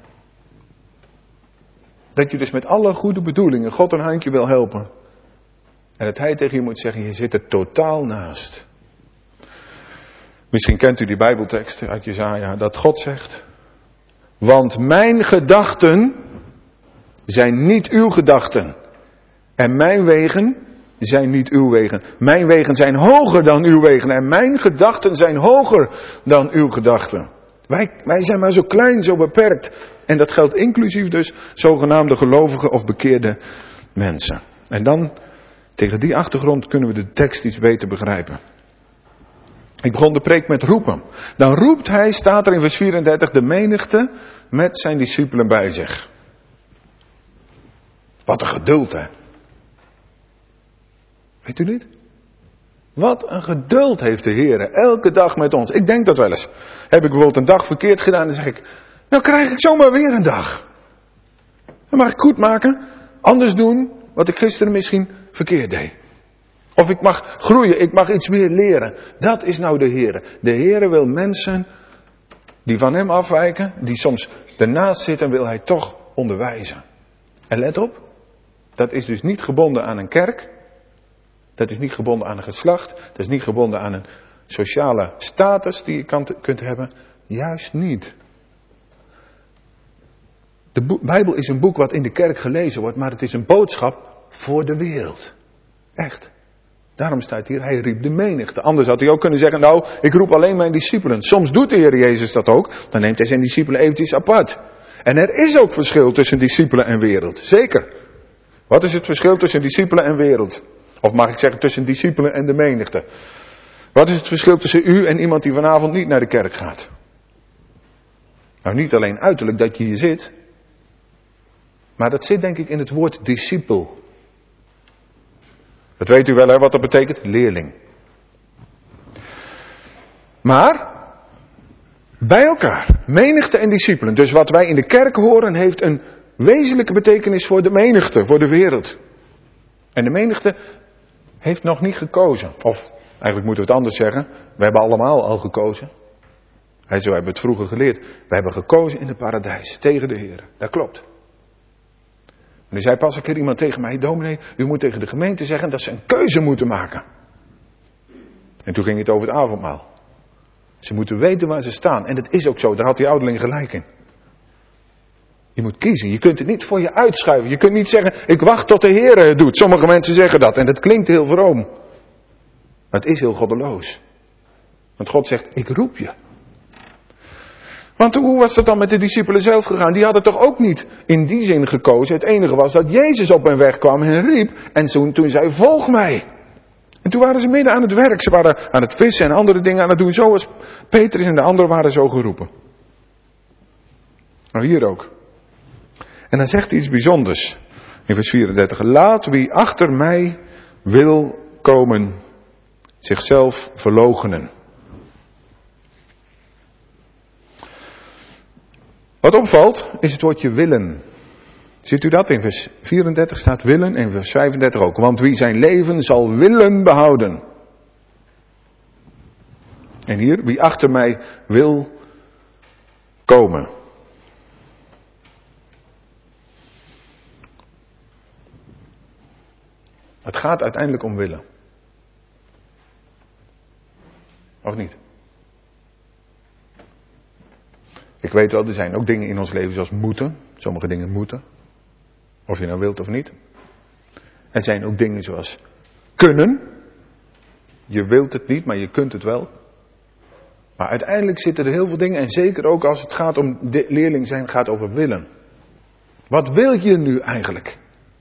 Dat je dus met alle goede bedoelingen God een handje wil helpen. En dat hij tegen je moet zeggen, je zit er totaal naast. Misschien kent u die Bijbeltekst uit Jesaja, dat God zegt: want mijn gedachten zijn niet uw gedachten. En mijn wegen zijn niet uw wegen. Mijn wegen zijn hoger dan uw wegen. En mijn gedachten zijn hoger dan uw gedachten. Wij zijn maar zo klein, zo beperkt. En dat geldt inclusief dus zogenaamde gelovige of bekeerde mensen. En dan, tegen die achtergrond, kunnen we de tekst iets beter begrijpen. Ik begon de preek met roepen. Dan roept hij, staat er in vers 34, de menigte met zijn discipelen bij zich. Wat een geduld, hè? Weet u niet? Wat een geduld heeft de Heer elke dag met ons. Ik denk dat wel eens. Heb ik bijvoorbeeld een dag verkeerd gedaan, dan zeg ik: nou krijg ik zomaar weer een dag. Dan mag ik goed maken, anders doen wat ik gisteren misschien verkeerd deed. Of ik mag groeien, ik mag iets meer leren. Dat is nou de Heer. De Heer wil mensen die van hem afwijken, die soms ernaast zitten, wil hij toch onderwijzen. En let op, dat is dus niet gebonden aan een kerk. Dat is niet gebonden aan een geslacht. Dat is niet gebonden aan een sociale status die je kunt hebben. Juist niet. De Bijbel is een boek wat in de kerk gelezen wordt, maar het is een boodschap voor de wereld. Echt. Daarom staat hier, hij riep de menigte. Anders had hij ook kunnen zeggen, nou, ik roep alleen mijn discipelen. Soms doet de Heer Jezus dat ook. Dan neemt hij zijn discipelen eventjes apart. En er is ook verschil tussen discipelen en wereld. Zeker. Wat is het verschil tussen discipelen en wereld? Of mag ik zeggen tussen discipelen en de menigte? Wat is het verschil tussen u en iemand die vanavond niet naar de kerk gaat? Nou, niet alleen uiterlijk dat je hier zit. Maar dat zit denk ik in het woord discipel. Dat weet u wel, hè, wat dat betekent? Leerling. Maar, bij elkaar, menigte en discipelen. Dus wat wij in de kerk horen heeft een wezenlijke betekenis voor de menigte, voor de wereld. En de menigte heeft nog niet gekozen. Of, eigenlijk moeten we het anders zeggen, we hebben allemaal al gekozen. Zo hebben we het vroeger geleerd. We hebben gekozen in het paradijs, tegen de Heer. Dat klopt. En er zei pas een keer iemand tegen mij, dominee, u moet tegen de gemeente zeggen dat ze een keuze moeten maken. En toen ging het over het avondmaal. Ze moeten weten waar ze staan. En dat is ook zo, daar had die ouderling gelijk in. Je moet kiezen, je kunt het niet voor je uitschuiven. Je kunt niet zeggen, ik wacht tot de Heer het doet. Sommige mensen zeggen dat en dat klinkt heel vroom. Maar het is heel goddeloos. Want God zegt, ik roep je. Want hoe was dat dan met de discipelen zelf gegaan? Die hadden toch ook niet in die zin gekozen. Het enige was dat Jezus op hen weg kwam en riep. En toen zei, volg mij. En toen waren ze midden aan het werk. Ze waren aan het vissen en andere dingen aan het doen. Zoals Petrus en de anderen waren zo geroepen. Nou, hier ook. En dan zegt hij iets bijzonders. In vers 34. Laat wie achter mij wil komen zichzelf verloochenen. Wat opvalt is het woordje willen. Ziet u dat? In vers 34 staat willen en in vers 35 ook. Want wie zijn leven zal willen behouden. En hier, wie achter mij wil komen. Het gaat uiteindelijk om willen. Of niet? Ik weet wel, er zijn ook dingen in ons leven zoals moeten. Sommige dingen moeten. Of je nou wilt of niet. Er zijn ook dingen zoals kunnen. Je wilt het niet, maar je kunt het wel. Maar uiteindelijk zitten er heel veel dingen. En zeker ook als het gaat om leerling zijn, gaat over willen. Wat wil je nu eigenlijk?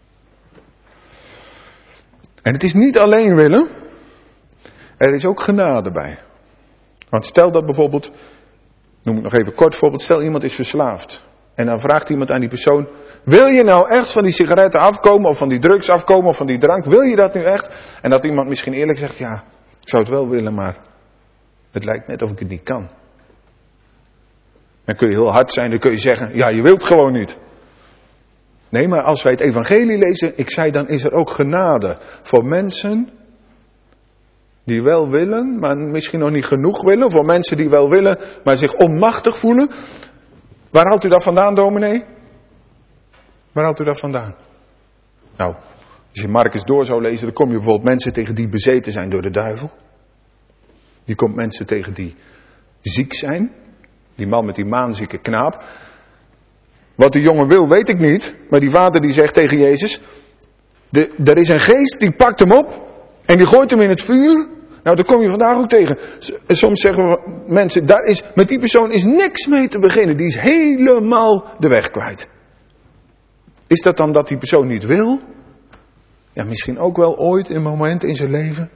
En het is niet alleen willen. Er is ook genade bij. Want stel dat bijvoorbeeld, noem ik nog even kort voorbeeld, stel iemand is verslaafd. En dan vraagt iemand aan die persoon, wil je nou echt van die sigaretten afkomen of van die drugs afkomen of van die drank? Wil je dat nu echt? En dat iemand misschien eerlijk zegt, ja, ik zou het wel willen, maar het lijkt net of ik het niet kan. Dan kun je heel hard zijn, dan kun je zeggen, ja, je wilt gewoon niet. Nee, maar als wij het evangelie lezen, ik zei, dan is er ook genade voor mensen die wel willen, maar misschien nog niet genoeg willen. Voor mensen die wel willen, maar zich onmachtig voelen. Waar haalt u dat vandaan, dominee? Waar haalt u dat vandaan? Nou, als je Marcus door zou lezen, dan kom je bijvoorbeeld mensen tegen die bezeten zijn door de duivel. Je komt mensen tegen die ziek zijn. Die man met die maanzieke knaap. Wat die jongen wil, weet ik niet. Maar die vader die zegt tegen Jezus, er is een geest die pakt hem op en die gooit hem in het vuur. Nou, daar kom je vandaag ook tegen. Soms zeggen we mensen, met die persoon is niks mee te beginnen. Die is helemaal de weg kwijt. Is dat dan dat die persoon niet wil? Ja, misschien ook wel ooit een moment in zijn leven.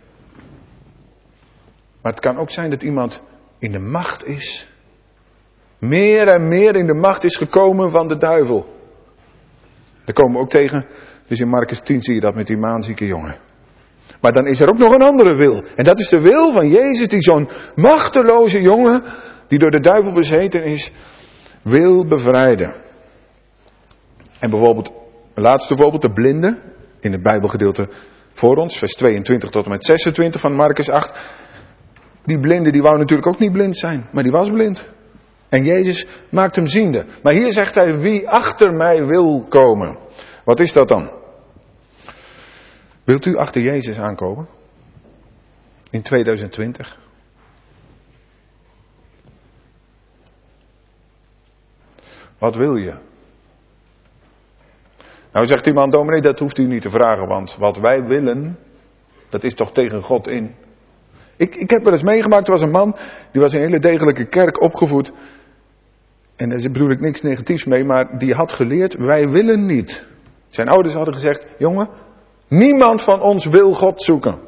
Maar het kan ook zijn dat iemand in de macht is. Meer en meer in de macht is gekomen van de duivel. Daar komen we ook tegen. Dus in Marcus 10 zie je dat met die maanzieke jongen. Maar dan is er ook nog een andere wil. En dat is de wil van Jezus die zo'n machteloze jongen, die door de duivel bezeten is, wil bevrijden. En bijvoorbeeld, het laatste voorbeeld, de blinde, in het Bijbelgedeelte voor ons, vers 22 tot en met 26 van Marcus 8. Die blinde, die wou natuurlijk ook niet blind zijn, maar die was blind. En Jezus maakt hem ziende. Maar hier zegt hij, wie achter mij wil komen. Wat is dat dan? Wilt u achter Jezus aankomen? In 2020? Wat wil je? Nou zegt iemand, dominee, dat hoeft u niet te vragen, want wat wij willen, dat is toch tegen God in. Ik heb wel eens meegemaakt, er was een man, die was in een hele degelijke kerk opgevoed. En daar bedoel ik niks negatiefs mee, maar die had geleerd, wij willen niet. Zijn ouders hadden gezegd, jongen, niemand van ons wil God zoeken.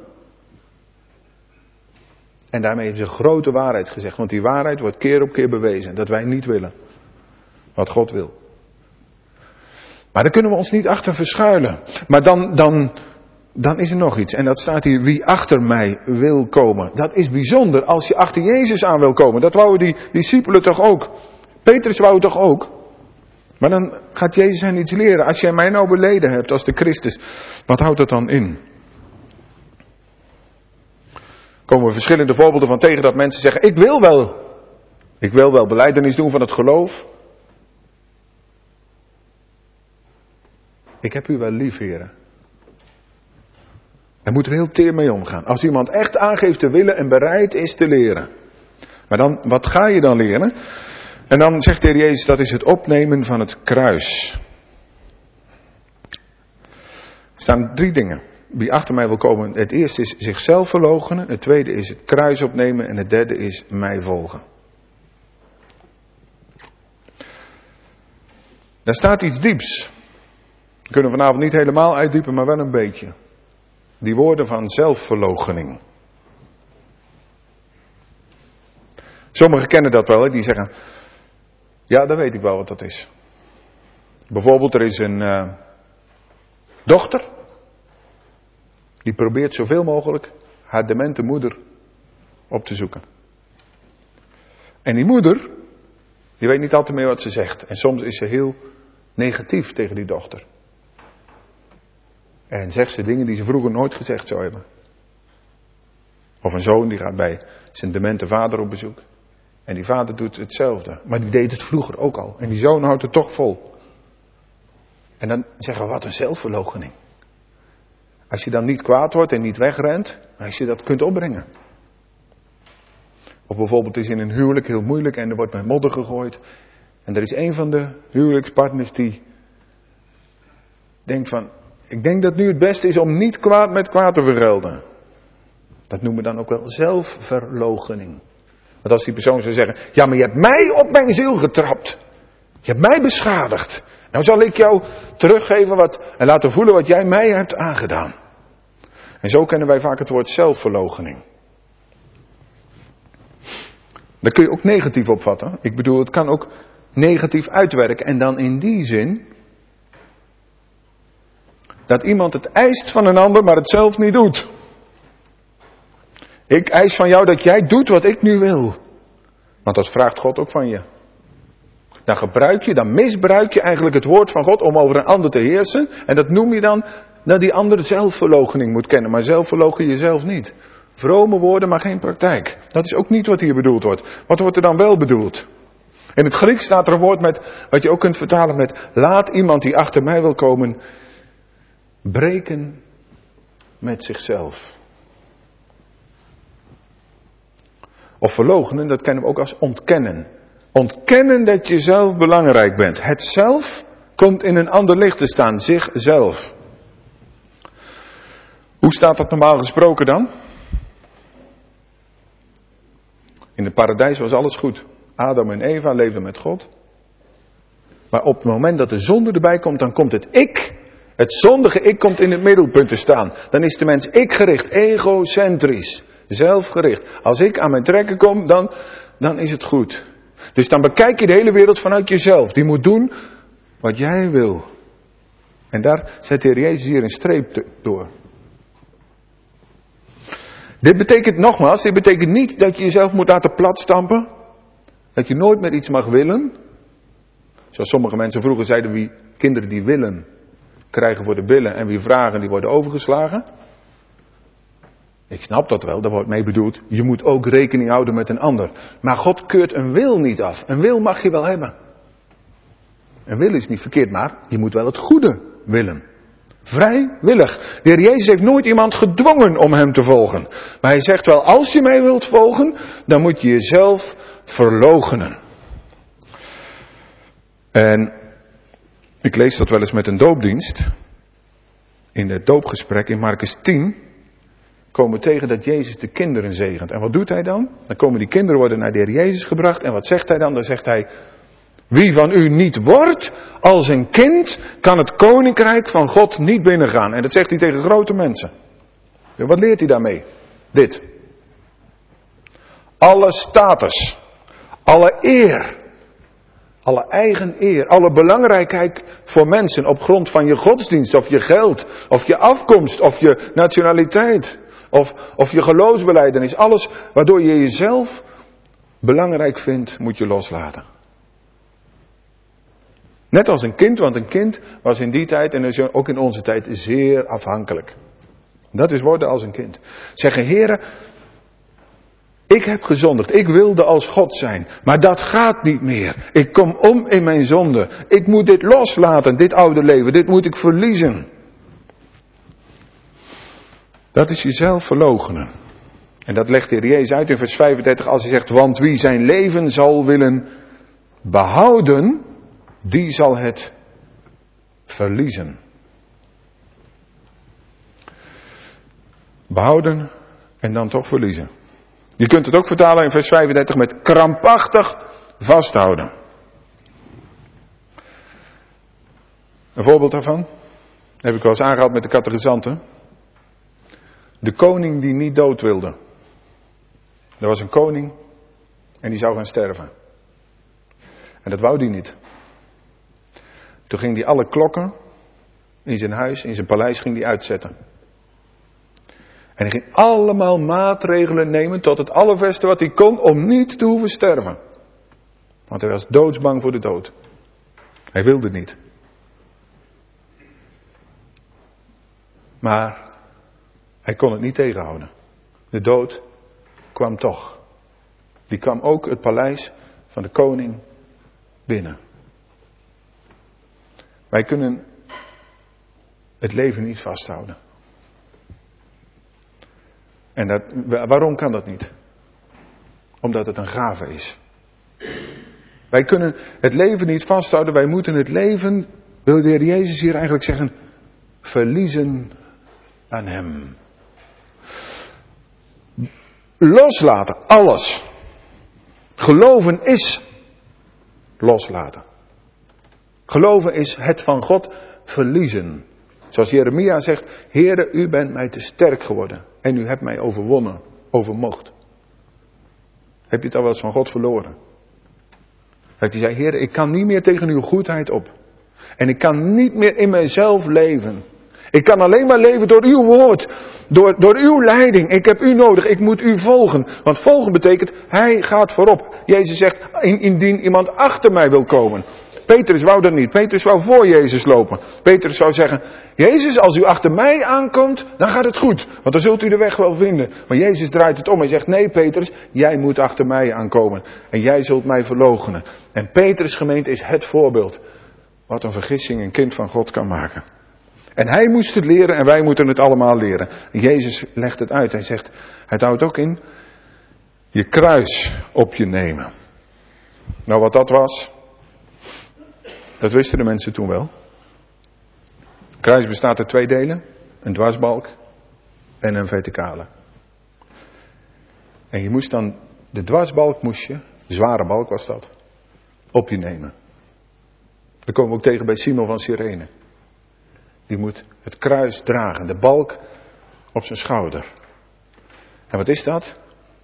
En daarmee hebben ze grote waarheid gezegd, want die waarheid wordt keer op keer bewezen, dat wij niet willen wat God wil. Maar daar kunnen we ons niet achter verschuilen. Maar dan is er nog iets. En dat staat hier, wie achter mij wil komen. Dat is bijzonder als je achter Jezus aan wil komen. Dat wouden die discipelen toch ook. Petrus wou het toch ook. Maar dan gaat Jezus hen iets leren. Als jij mij nou beleden hebt als de Christus, wat houdt dat dan in? Komen we verschillende voorbeelden van tegen dat mensen zeggen, ik wil wel belijdenis doen van het geloof. Ik heb u wel lief, heren. Daar moeten we heel teer mee omgaan. Als iemand echt aangeeft te willen en bereid is te leren. Maar dan, wat ga je dan leren? En dan zegt de Heer Jezus, dat is het opnemen van het kruis. Er staan 3 dingen. Wie achter mij wil komen, het eerste is zichzelf verloochenen. Het tweede is het kruis opnemen. En het derde is mij volgen. Daar staat iets dieps. We kunnen vanavond niet helemaal uitdiepen, maar wel een beetje. Die woorden van zelfverloochening. Sommigen kennen dat wel, hè? Die zeggen, ja, dat weet ik wel wat dat is. Bijvoorbeeld, er is een dochter, die probeert zoveel mogelijk haar demente moeder op te zoeken. En die moeder, die weet niet altijd meer wat ze zegt. En soms is ze heel negatief tegen die dochter. En zegt ze dingen die ze vroeger nooit gezegd zou hebben. Of een zoon die gaat bij zijn demente vader op bezoek. En die vader doet hetzelfde. Maar die deed het vroeger ook al. En die zoon houdt het toch vol. En dan zeggen we, wat een zelfverloochening. Als je dan niet kwaad wordt en niet wegrent. Als je dat kunt opbrengen. Of bijvoorbeeld is in een huwelijk heel moeilijk en er wordt met modder gegooid. En er is een van de huwelijkspartners die denkt van, ik denk dat nu het beste is om niet kwaad met kwaad te vergelden. Dat noemen we dan ook wel zelfverloochening. Want als die persoon zou zeggen, ja, maar je hebt mij op mijn ziel getrapt. Je hebt mij beschadigd. Nou zal ik jou teruggeven en laten voelen wat jij mij hebt aangedaan. En zo kennen wij vaak het woord zelfverloochening. Dat kun je ook negatief opvatten. Ik bedoel, het kan ook negatief uitwerken. En dan in die zin dat iemand het eist van een ander, maar het zelf niet doet. Ik eis van jou dat jij doet wat ik nu wil. Want dat vraagt God ook van je. Dan misbruik je eigenlijk het woord van God om over een ander te heersen. En dat noem je dan dat die ander zelfverloochening moet kennen. Maar zelfverloochen jezelf niet. Vrome woorden, maar geen praktijk. Dat is ook niet wat hier bedoeld wordt. Wat wordt er dan wel bedoeld? In het Grieks staat er een woord met, wat je ook kunt vertalen met, laat iemand die achter mij wil komen breken met zichzelf. Of verloochenen, dat kennen we ook als ontkennen. Ontkennen dat je zelf belangrijk bent. Het zelf komt in een ander licht te staan, zichzelf. Hoe staat dat normaal gesproken dan? In het paradijs was alles goed. Adam en Eva leefden met God. Maar op het moment dat de zonde erbij komt, dan komt het ik. Het zondige ik komt in het middelpunt te staan. Dan is de mens ik-gericht, egocentrisch, zelfgericht. Als ik aan mijn trekken kom, dan is het goed. Dus dan bekijk je de hele wereld vanuit jezelf. Die moet doen wat jij wil. En daar zet de Heer Jezus hier een streep door. Dit betekent niet dat je jezelf moet laten platstampen. Dat je nooit meer iets mag willen. Zoals sommige mensen vroeger zeiden, wie kinderen die willen, krijgen voor de billen en wie vragen, die worden overgeslagen. Ik snap dat wel, daar wordt mee bedoeld. Je moet ook rekening houden met een ander. Maar God keurt een wil niet af. Een wil mag je wel hebben. Een wil is niet verkeerd, maar je moet wel het goede willen. Vrijwillig. De Heer Jezus heeft nooit iemand gedwongen om hem te volgen. Maar hij zegt wel, als je mij wilt volgen, dan moet je jezelf verloochenen. En ik lees dat wel eens met een doopdienst. In het doopgesprek in Markus 10 komen we tegen dat Jezus de kinderen zegent. En wat doet hij dan? Dan komen die kinderen worden naar de Heer Jezus gebracht. En wat zegt hij dan? Dan zegt hij, wie van u niet wordt als een kind, kan het koninkrijk van God niet binnengaan. En dat zegt hij tegen grote mensen. En wat leert hij daarmee? Dit. Alle status, alle eer, alle eigen eer, alle belangrijkheid voor mensen op grond van je godsdienst of je geld of je afkomst of je nationaliteit of je geloofsbelijdenis. Alles waardoor je jezelf belangrijk vindt, moet je loslaten. Net als een kind, want een kind was in die tijd en ook in onze tijd zeer afhankelijk. Dat is worden als een kind. Zeggen, Heere, ik heb gezondigd, ik wilde als God zijn, maar dat gaat niet meer. Ik kom om in mijn zonde. Ik moet dit loslaten, dit oude leven, dit moet ik verliezen. Dat is jezelf verloochenen. En dat legt de Heer Jezus uit in vers 35 als hij zegt, want wie zijn leven zal willen behouden, die zal het verliezen. Behouden en dan toch verliezen. Je kunt het ook vertalen in vers 35 met krampachtig vasthouden. Een voorbeeld daarvan heb ik wel eens aangehaald met de catechisanten. De koning die niet dood wilde. Er was een koning en die zou gaan sterven. En dat wou die niet. Toen ging hij alle klokken in zijn huis, in zijn paleis ging hij uitzetten. En hij ging allemaal maatregelen nemen tot het allerverste wat hij kon om niet te hoeven sterven. Want hij was doodsbang voor de dood. Hij wilde het niet. Maar hij kon het niet tegenhouden. De dood kwam toch. Die kwam ook het paleis van de koning binnen. Wij kunnen het leven niet vasthouden. En waarom kan dat niet? Omdat het een gave is. Wij kunnen het leven niet vasthouden. Wij moeten het leven, wil de Heer Jezus hier eigenlijk zeggen, verliezen aan hem. Loslaten, alles. Geloven is loslaten. Geloven is het van God verliezen. Zoals Jeremia zegt, Heere, u bent mij te sterk geworden. En u hebt mij overwonnen, overmocht. Heb je het al wel eens van God verloren? Dat hij zei, Heere, ik kan niet meer tegen uw goedheid op. En ik kan niet meer in mijzelf leven. Ik kan alleen maar leven door uw woord. Door uw leiding. Ik heb u nodig. Ik moet u volgen. Want volgen betekent, hij gaat voorop. Jezus zegt, indien iemand achter mij wil komen. Petrus wou dat niet. Petrus wou voor Jezus lopen. Petrus zou zeggen, Jezus, als u achter mij aankomt, dan gaat het goed. Want dan zult u de weg wel vinden. Maar Jezus draait het om. Hij zegt, nee Petrus, jij moet achter mij aankomen. En jij zult mij verloochenen. En Petrus, gemeente, is het voorbeeld. Wat een vergissing een kind van God kan maken. En hij moest het leren en wij moeten het allemaal leren. En Jezus legt het uit. Hij zegt, het houdt ook in je kruis op je nemen. Nou, wat dat was, dat wisten de mensen toen wel. Het kruis bestaat uit 2 delen. Een dwarsbalk en een verticale. En je moest dan, de dwarsbalk moest je, de zware balk was dat, op je nemen. Dat komen we ook tegen bij Simon van Cyrene. Die moet het kruis dragen, de balk op zijn schouder. En wat is dat?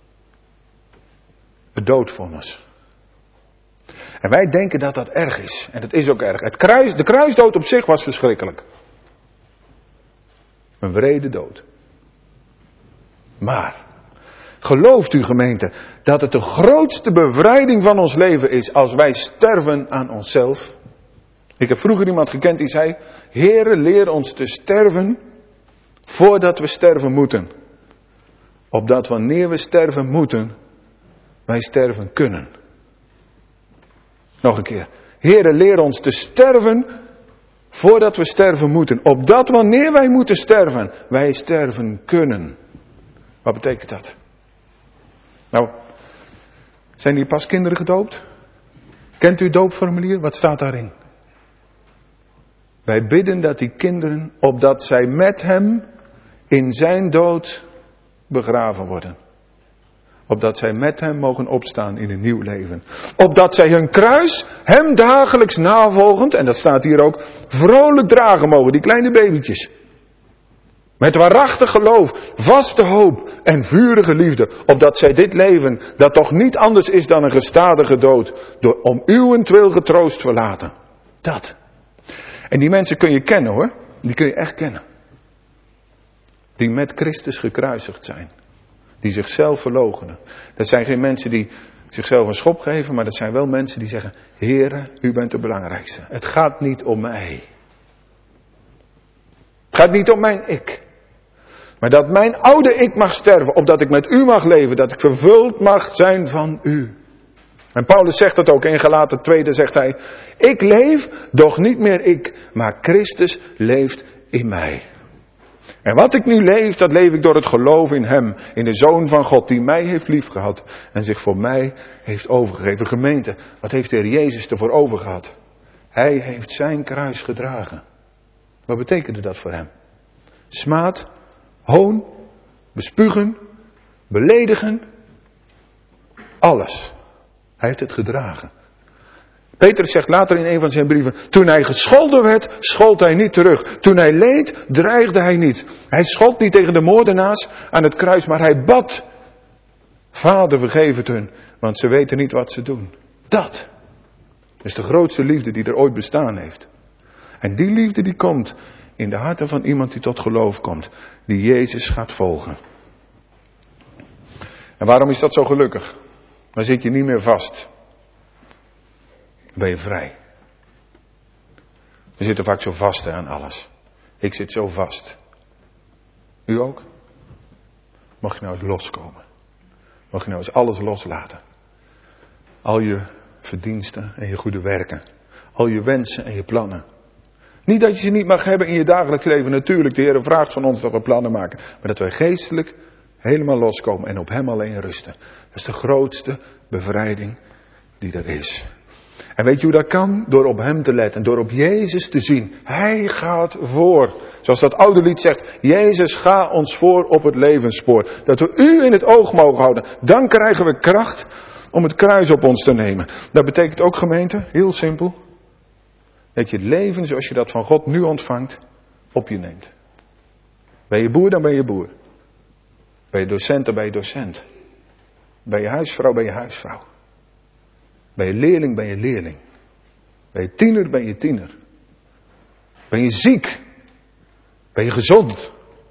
Het doodvonnis. En wij denken dat dat erg is. En dat is ook erg. De kruisdood op zich was verschrikkelijk. Een wrede dood. Maar, gelooft u gemeente, dat het de grootste bevrijding van ons leven is als wij sterven aan onszelf? Ik heb vroeger iemand gekend die zei, Heere, leer ons te sterven voordat we sterven moeten. Opdat wanneer we sterven moeten, wij sterven kunnen. Nog een keer. Heere, leer ons te sterven voordat we sterven moeten. Opdat wanneer wij moeten sterven, wij sterven kunnen. Wat betekent dat? Nou, zijn hier pas kinderen gedoopt? Kent u het doopformulier? Wat staat daarin? Wij bidden dat die kinderen, opdat zij met hem in zijn dood begraven worden. Opdat zij met hem mogen opstaan in een nieuw leven. Opdat zij hun kruis, hem dagelijks navolgend, en dat staat hier ook, vrolijk dragen mogen, die kleine babytjes. Met waarachtig geloof, vaste hoop en vurige liefde. Opdat zij dit leven, dat toch niet anders is dan een gestadige dood, door om uwentwil getroost verlaten. Dat. En die mensen kun je kennen hoor. Die kun je echt kennen. Die met Christus gekruisigd zijn. Die zichzelf verloochenen. Dat zijn geen mensen die zichzelf een schop geven, maar dat zijn wel mensen die zeggen, Heere, u bent de belangrijkste. Het gaat niet om mij. Het gaat niet om mijn ik. Maar dat mijn oude ik mag sterven, opdat ik met u mag leven, dat ik vervuld mag zijn van u. En Paulus zegt dat ook in Galaten 2, daar zegt hij, ik leef, doch niet meer ik, maar Christus leeft in mij. En wat ik nu leef, dat leef ik door het geloof in hem, in de Zoon van God, die mij heeft liefgehad en zich voor mij heeft overgegeven. Gemeente, wat heeft de Heer Jezus ervoor overgehad? Hij heeft zijn kruis gedragen. Wat betekende dat voor hem? Smaad, hoon, bespugen, beledigen, alles. Hij heeft het gedragen. Petrus zegt later in een van zijn brieven, toen hij gescholden werd, schold hij niet terug. Toen hij leed, dreigde hij niet. Hij schold niet tegen de moordenaars aan het kruis, maar hij bad. Vader, vergeef het hun, want ze weten niet wat ze doen. Dat is de grootste liefde die er ooit bestaan heeft. En die liefde die komt in de harten van iemand die tot geloof komt, die Jezus gaat volgen. En waarom is dat zo gelukkig? Dan zit je niet meer vast. Dan ben je vrij. We zitten vaak zo vast aan alles. Ik zit zo vast. U ook? Mag je nou eens loskomen? Mag je nou eens alles loslaten? Al je verdiensten en je goede werken. Al je wensen en je plannen. Niet dat je ze niet mag hebben in je dagelijks leven. Natuurlijk, de Heer vraagt van ons dat we plannen maken. Maar dat wij geestelijk helemaal loskomen en op hem alleen rusten. Dat is de grootste bevrijding die er is. En weet je hoe dat kan? Door op hem te letten. Door op Jezus te zien. Hij gaat voor. Zoals dat oude lied zegt. Jezus, ga ons voor op het levensspoor. Dat we u in het oog mogen houden. Dan krijgen we kracht om het kruis op ons te nemen. Dat betekent ook, gemeente, heel simpel. Dat je het leven zoals je dat van God nu ontvangt, op je neemt. Ben je boer, dan ben je boer. Ben je docent, dan ben je docent. Ben je huisvrouw, ben je huisvrouw. Ben je leerling, ben je leerling. Ben je tiener, ben je tiener. Ben je ziek, ben je gezond.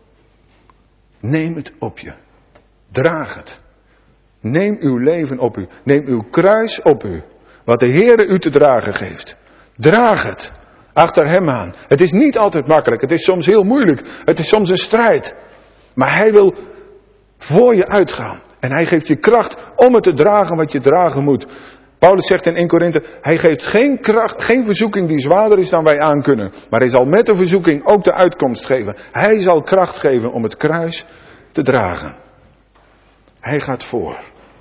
Neem het op je. Draag het. Neem uw leven op u. Neem uw kruis op u. Wat de Heere u te dragen geeft. Draag het. Achter hem aan. Het is niet altijd makkelijk. Het is soms heel moeilijk. Het is soms een strijd. Maar hij wil voor je uitgaan. En hij geeft je kracht om het te dragen wat je dragen moet. Paulus zegt in 1 Korinthe, hij geeft geen kracht, geen verzoeking die zwaarder is dan wij aankunnen. Maar hij zal met de verzoeking ook de uitkomst geven. Hij zal kracht geven om het kruis te dragen. Hij gaat voor.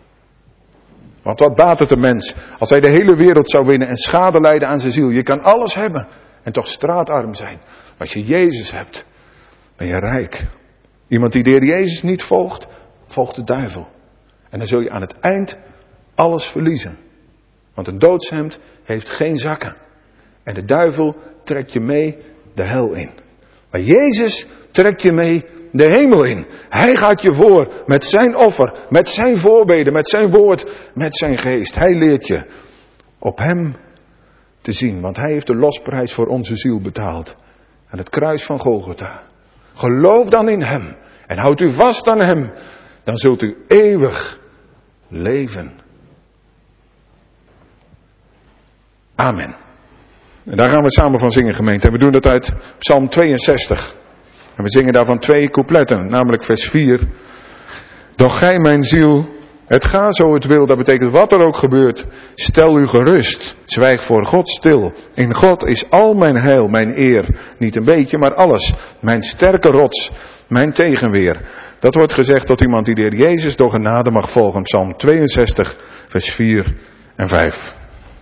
Want wat baat het een mens als hij de hele wereld zou winnen en schade lijden aan zijn ziel. Je kan alles hebben en toch straatarm zijn. Maar als je Jezus hebt, ben je rijk. Iemand die de Heer Jezus niet volgt, volgt de duivel. En dan zul je aan het eind alles verliezen. Want een doodshemd heeft geen zakken. En de duivel trekt je mee de hel in. Maar Jezus trekt je mee de hemel in. Hij gaat je voor met zijn offer, met zijn voorbeden, met zijn woord, met zijn geest. Hij leert je op hem te zien. Want hij heeft de losprijs voor onze ziel betaald. Aan het kruis van Golgotha. Geloof dan in hem. En houd u vast aan hem. Dan zult u eeuwig leven. Amen. En daar gaan we samen van zingen, gemeente. En we doen dat uit Psalm 62. En we zingen daarvan 2 coupletten, namelijk vers 4 Doch gij, mijn ziel, het ga zo het wil. Dat betekent wat er ook gebeurt. Stel u gerust. Zwijg voor God stil. In God is al mijn heil, mijn eer. Niet een beetje, maar alles. Mijn sterke rots. Mijn tegenweer. Dat wordt gezegd tot iemand die de Heer Jezus door genade mag volgen. Psalm 62, vers 4 en 5.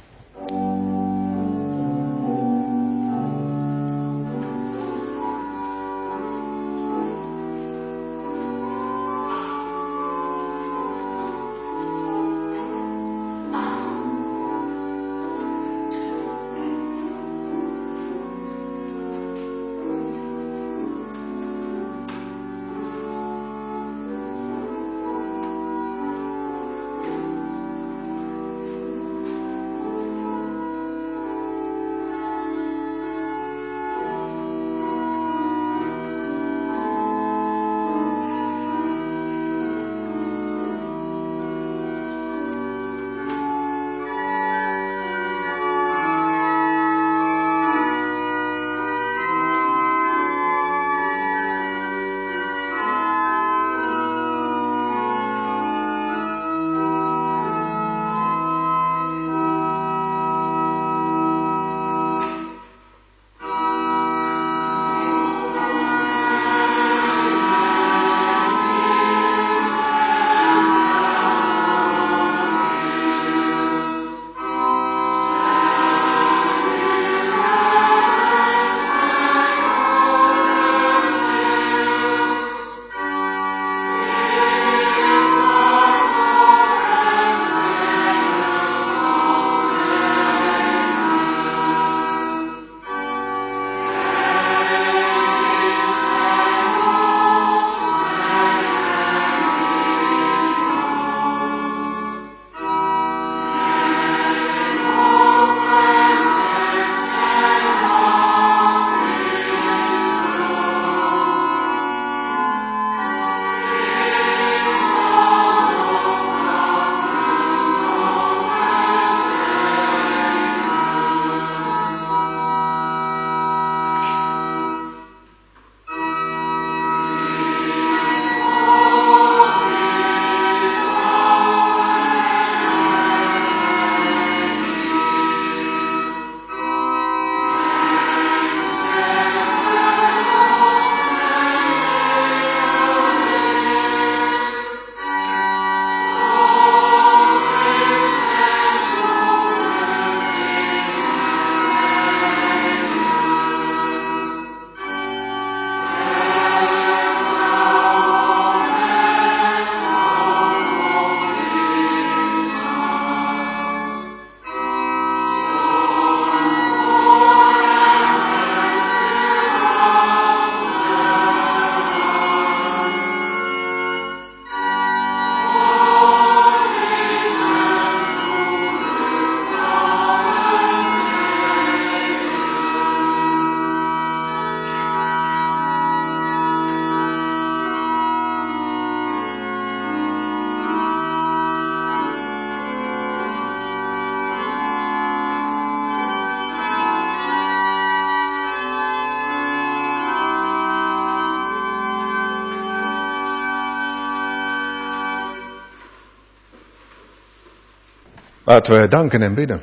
Laten we danken en bidden.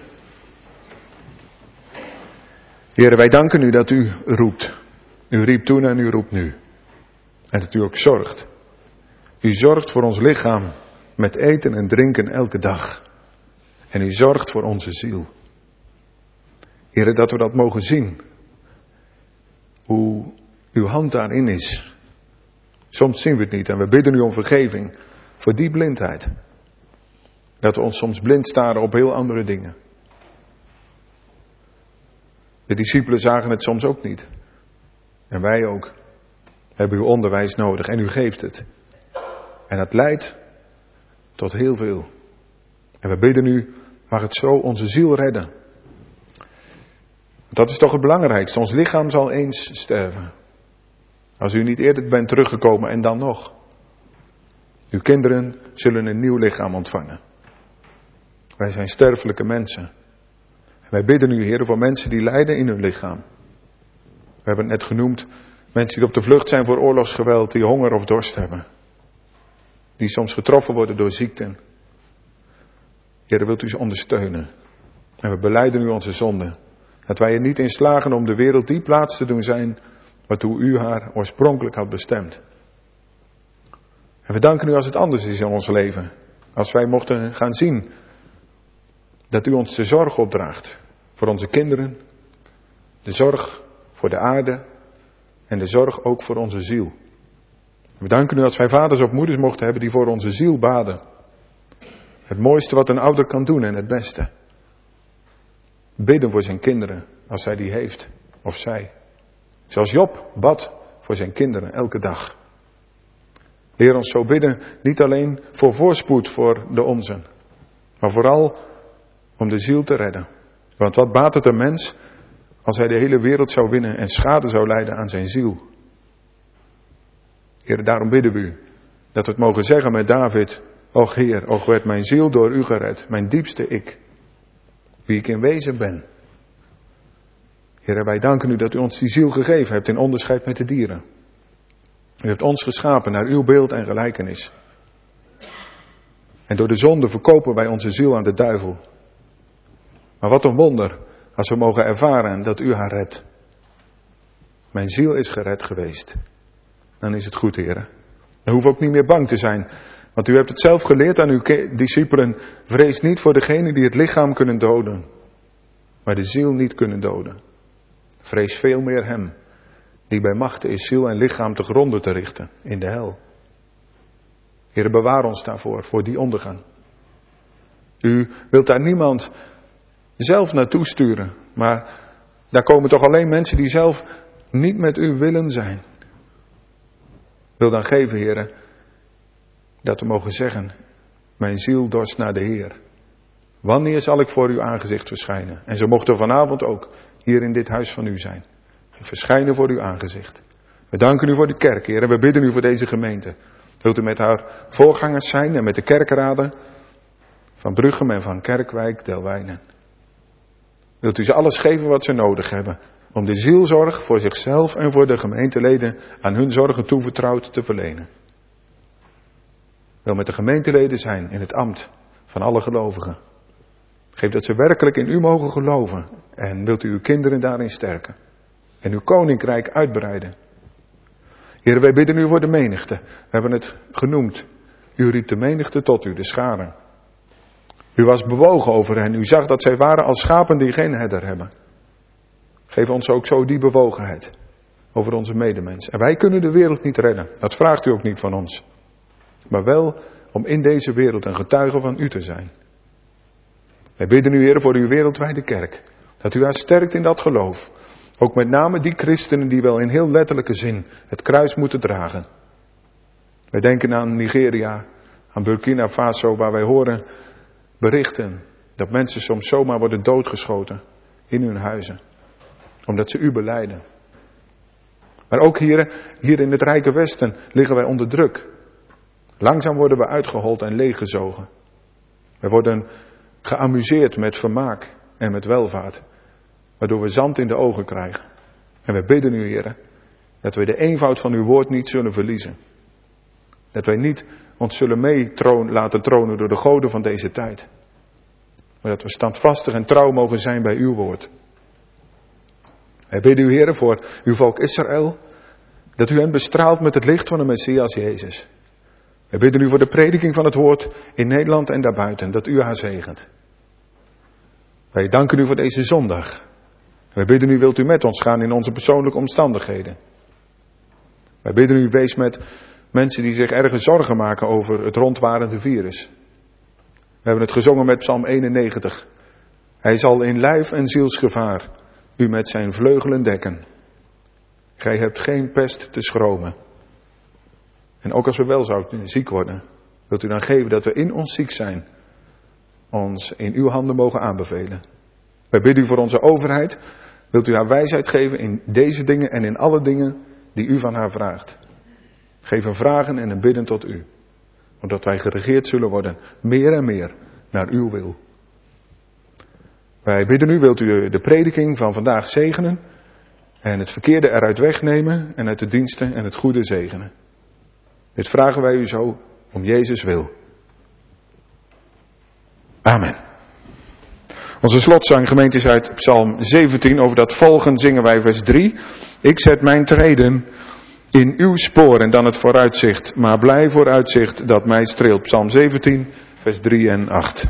Heer, wij danken u dat u roept. U riep toen en u roept nu. En dat u ook zorgt. U zorgt voor ons lichaam met eten en drinken elke dag. En u zorgt voor onze ziel. Heer, dat we dat mogen zien. Hoe uw hand daarin is. Soms zien we het niet en we bidden u om vergeving voor die blindheid. Dat we ons soms blind staren op heel andere dingen. De discipelen zagen het soms ook niet. En wij ook. Hebben uw onderwijs nodig en u geeft het. En het leidt tot heel veel. En we bidden u, mag het zo onze ziel redden. Dat is toch het belangrijkste. Ons lichaam zal eens sterven. Als u niet eerder bent teruggekomen en dan nog. Uw kinderen zullen een nieuw lichaam ontvangen. Wij zijn sterfelijke mensen. En wij bidden u, Heer, voor mensen die lijden in hun lichaam. We hebben het net genoemd. Mensen die op de vlucht zijn voor oorlogsgeweld, die honger of dorst hebben. die soms getroffen worden door ziekten. Heer, wilt u ze ondersteunen. En we belijden u onze zonden. Dat wij er niet in slagen om de wereld die plaats te doen zijn waartoe u haar oorspronkelijk had bestemd. En we danken u als het anders is in ons leven. Als wij mochten gaan zien dat u ons de zorg opdraagt voor onze kinderen. De zorg voor de aarde en de zorg ook voor onze ziel. We danken u als wij vaders of moeders mochten hebben die voor onze ziel baden. Het mooiste wat een ouder kan doen en het beste. Bidden voor zijn kinderen als hij die heeft of zij. Zoals Job bad voor zijn kinderen elke dag. Leer ons zo bidden, niet alleen voor voorspoed voor de onzen, maar vooral om de ziel te redden. Want wat baat het een mens als hij de hele wereld zou winnen en schade zou lijden aan zijn ziel? Heer, daarom bidden we u dat we het mogen zeggen met David: Och Heer, och werd mijn ziel door u gered, mijn diepste ik, wie ik in wezen ben. Heer, wij danken u dat u ons die ziel gegeven hebt in onderscheid met de dieren. U hebt ons geschapen naar uw beeld en gelijkenis. En door de zonde verkopen wij onze ziel aan de duivel. Maar wat een wonder als we mogen ervaren dat u haar redt. Mijn ziel is gered geweest. Dan is het goed, Heer. Dan hoeven we ook niet meer bang te zijn. Want u hebt het zelf geleerd aan uw discipelen. Vrees niet voor degenen die het lichaam kunnen doden, maar de ziel niet kunnen doden. Vrees veel meer hem die bij machte is ziel en lichaam te gronden te richten in de hel. Heer, bewaar ons daarvoor, voor die ondergang. U wilt daar niemand zelf naartoe sturen, maar daar komen toch alleen mensen die zelf niet met u willen zijn. Wil dan geven, Heer, dat we mogen zeggen: mijn ziel dorst naar de Heer. Wanneer zal ik voor uw aangezicht verschijnen? En zo mocht er vanavond ook hier in dit huis van u zijn. Verschijnen voor uw aangezicht. We danken u voor de kerk, Heer, en we bidden u voor deze gemeente. Wilt u met haar voorgangers zijn en met de kerkraden van Bruchem en van Kerkwijk, Delwijnen. Wilt u ze alles geven wat ze nodig hebben om de zielzorg voor zichzelf en voor de gemeenteleden aan hun zorgen toevertrouwd te verlenen. Wil met de gemeenteleden zijn in het ambt van alle gelovigen. Geef dat ze werkelijk in u mogen geloven en wilt u uw kinderen daarin sterken. En uw koninkrijk uitbreiden. Heer, wij bidden u voor de menigte. We hebben het genoemd. U riep de menigte tot u, de scharen. U was bewogen over hen. U zag dat zij waren als schapen die geen herder hebben. Geef ons ook zo die bewogenheid over onze medemens. En wij kunnen de wereld niet redden. Dat vraagt u ook niet van ons. Maar wel om in deze wereld een getuige van u te zijn. Wij bidden u, Heer, voor uw wereldwijde kerk. Dat u haar sterkt in dat geloof. Ook met name die christenen die wel in heel letterlijke zin het kruis moeten dragen. Wij denken aan Nigeria, aan Burkina Faso, waar wij horen berichten dat mensen soms zomaar worden doodgeschoten in hun huizen. Omdat ze u belijden. Maar ook hier in het rijke Westen liggen wij onder druk. Langzaam worden we uitgehold en leeggezogen. Wij worden geamuseerd met vermaak en met welvaart. Waardoor we zand in de ogen krijgen. En we bidden u, Heer, dat we de eenvoud van uw woord niet zullen verliezen. Dat wij niet ons zullen laten tronen door de goden van deze tijd. Maar dat we standvastig en trouw mogen zijn bij uw woord. Wij bidden u, Heer, voor uw volk Israël. Dat u hen bestraalt met het licht van de Messias Jezus. Wij bidden u voor de prediking van het woord in Nederland en daarbuiten. Dat u haar zegent. Wij danken u voor deze zondag. Wij bidden u, wilt u met ons gaan in onze persoonlijke omstandigheden. Wij bidden u, wees met mensen die zich ergens zorgen maken over het rondwarende virus. We hebben het gezongen met Psalm 91. Hij zal in lijf en zielsgevaar u met zijn vleugelen dekken. Gij hebt geen pest te schromen. En ook als we wel zouden ziek worden, wilt u dan geven dat we in ons ziek zijn, ons in uw handen mogen aanbevelen. Wij bidden u voor onze overheid. Wilt u haar wijsheid geven in deze dingen en in alle dingen die u van haar vraagt. Geef een vragen en een bidden tot u. Omdat wij geregeerd zullen worden, meer en meer, naar uw wil. Wij bidden u, wilt u de prediking van vandaag zegenen. En het verkeerde eruit wegnemen en uit de diensten en het goede zegenen. Dit vragen wij u zo Om Jezus wil. Amen. Onze slotzang, gemeente, is uit Psalm 17. Over dat volgen zingen wij vers 3. Ik zet mijn treden in uw spoor. En dan het vooruitzicht. Maar blij vooruitzicht dat mij streelt. Psalm 17, vers 3 en 8.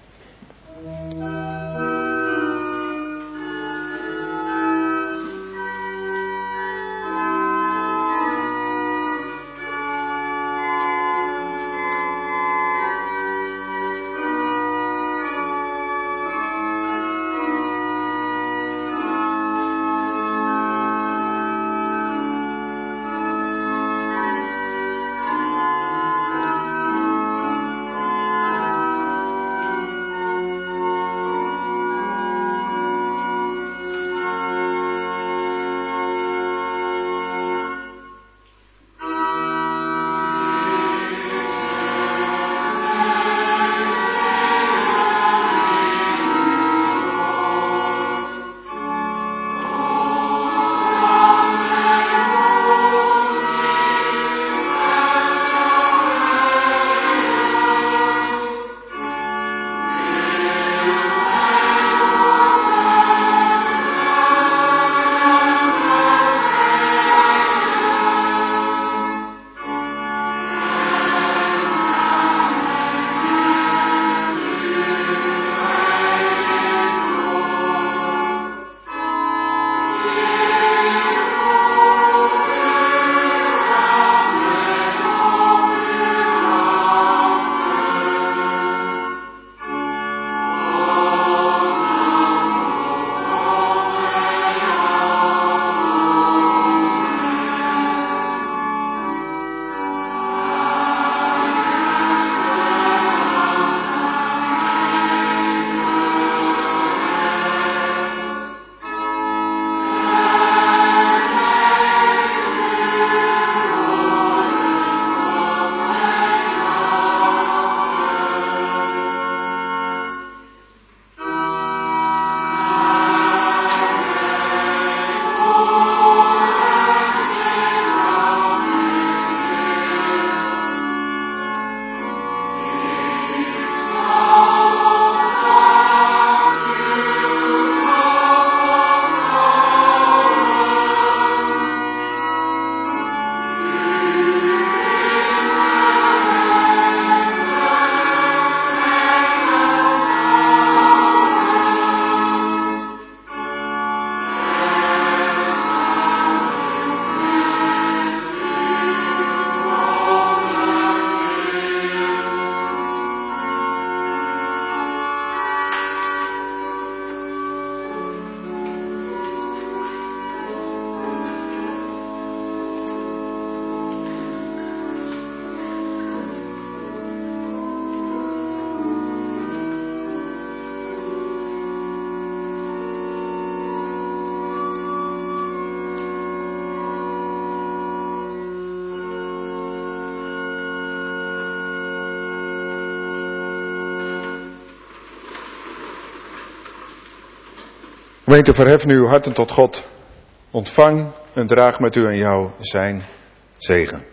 Gemeente, verhef nu uw harten tot God. Ontvang en draag met u en jou zijn zegen.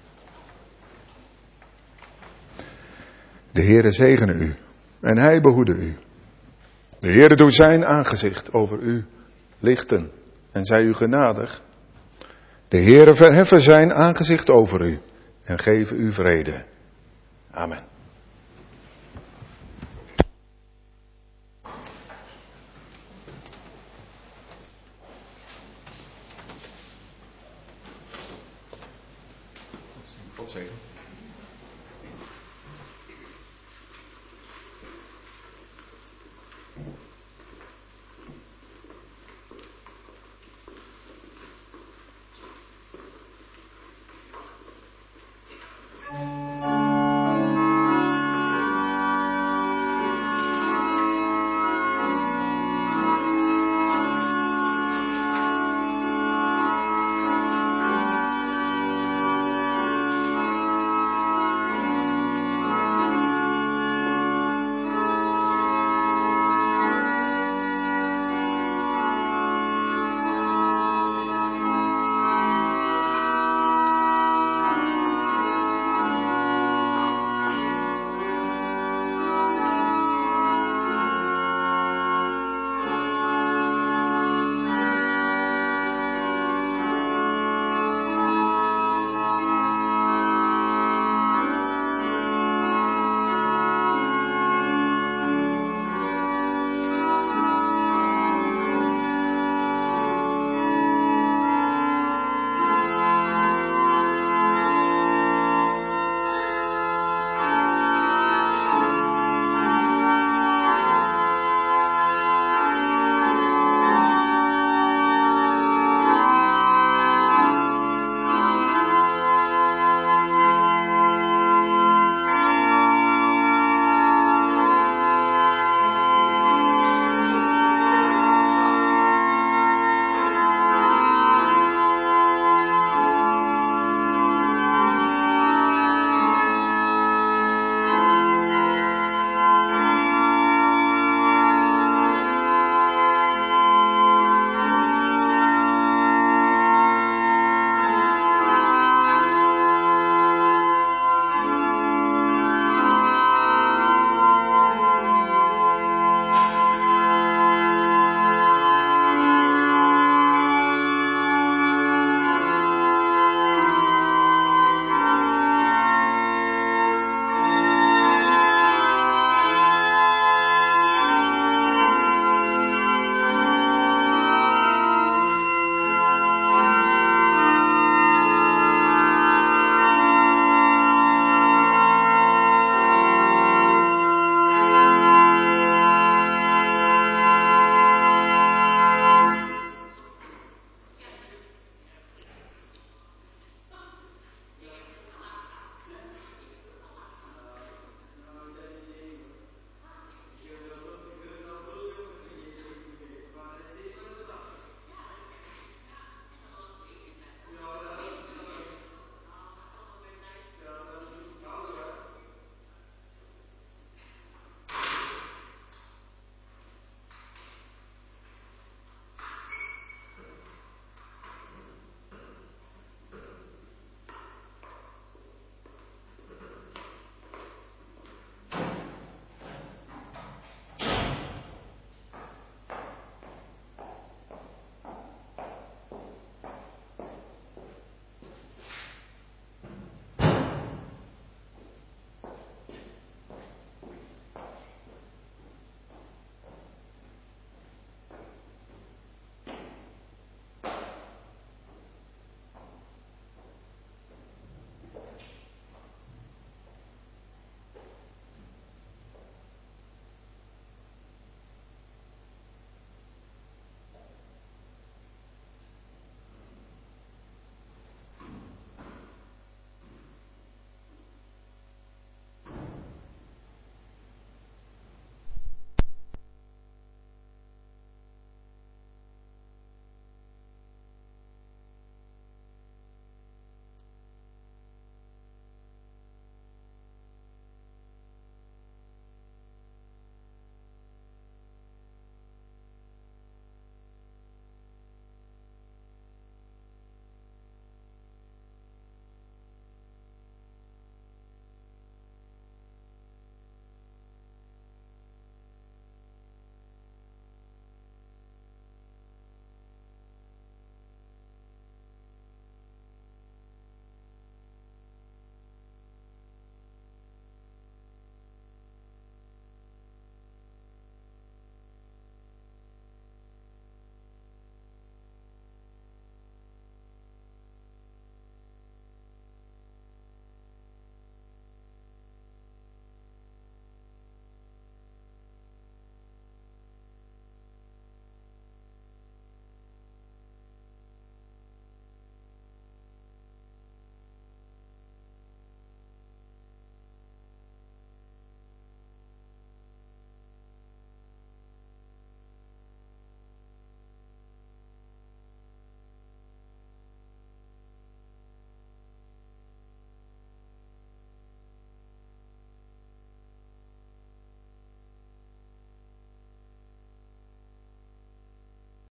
De Heere zegene u en hij behoede u. De Heere doet zijn aangezicht over u lichten en zij u genadig. De Heere verheffen zijn aangezicht over u en geven u vrede. Amen. God zegen.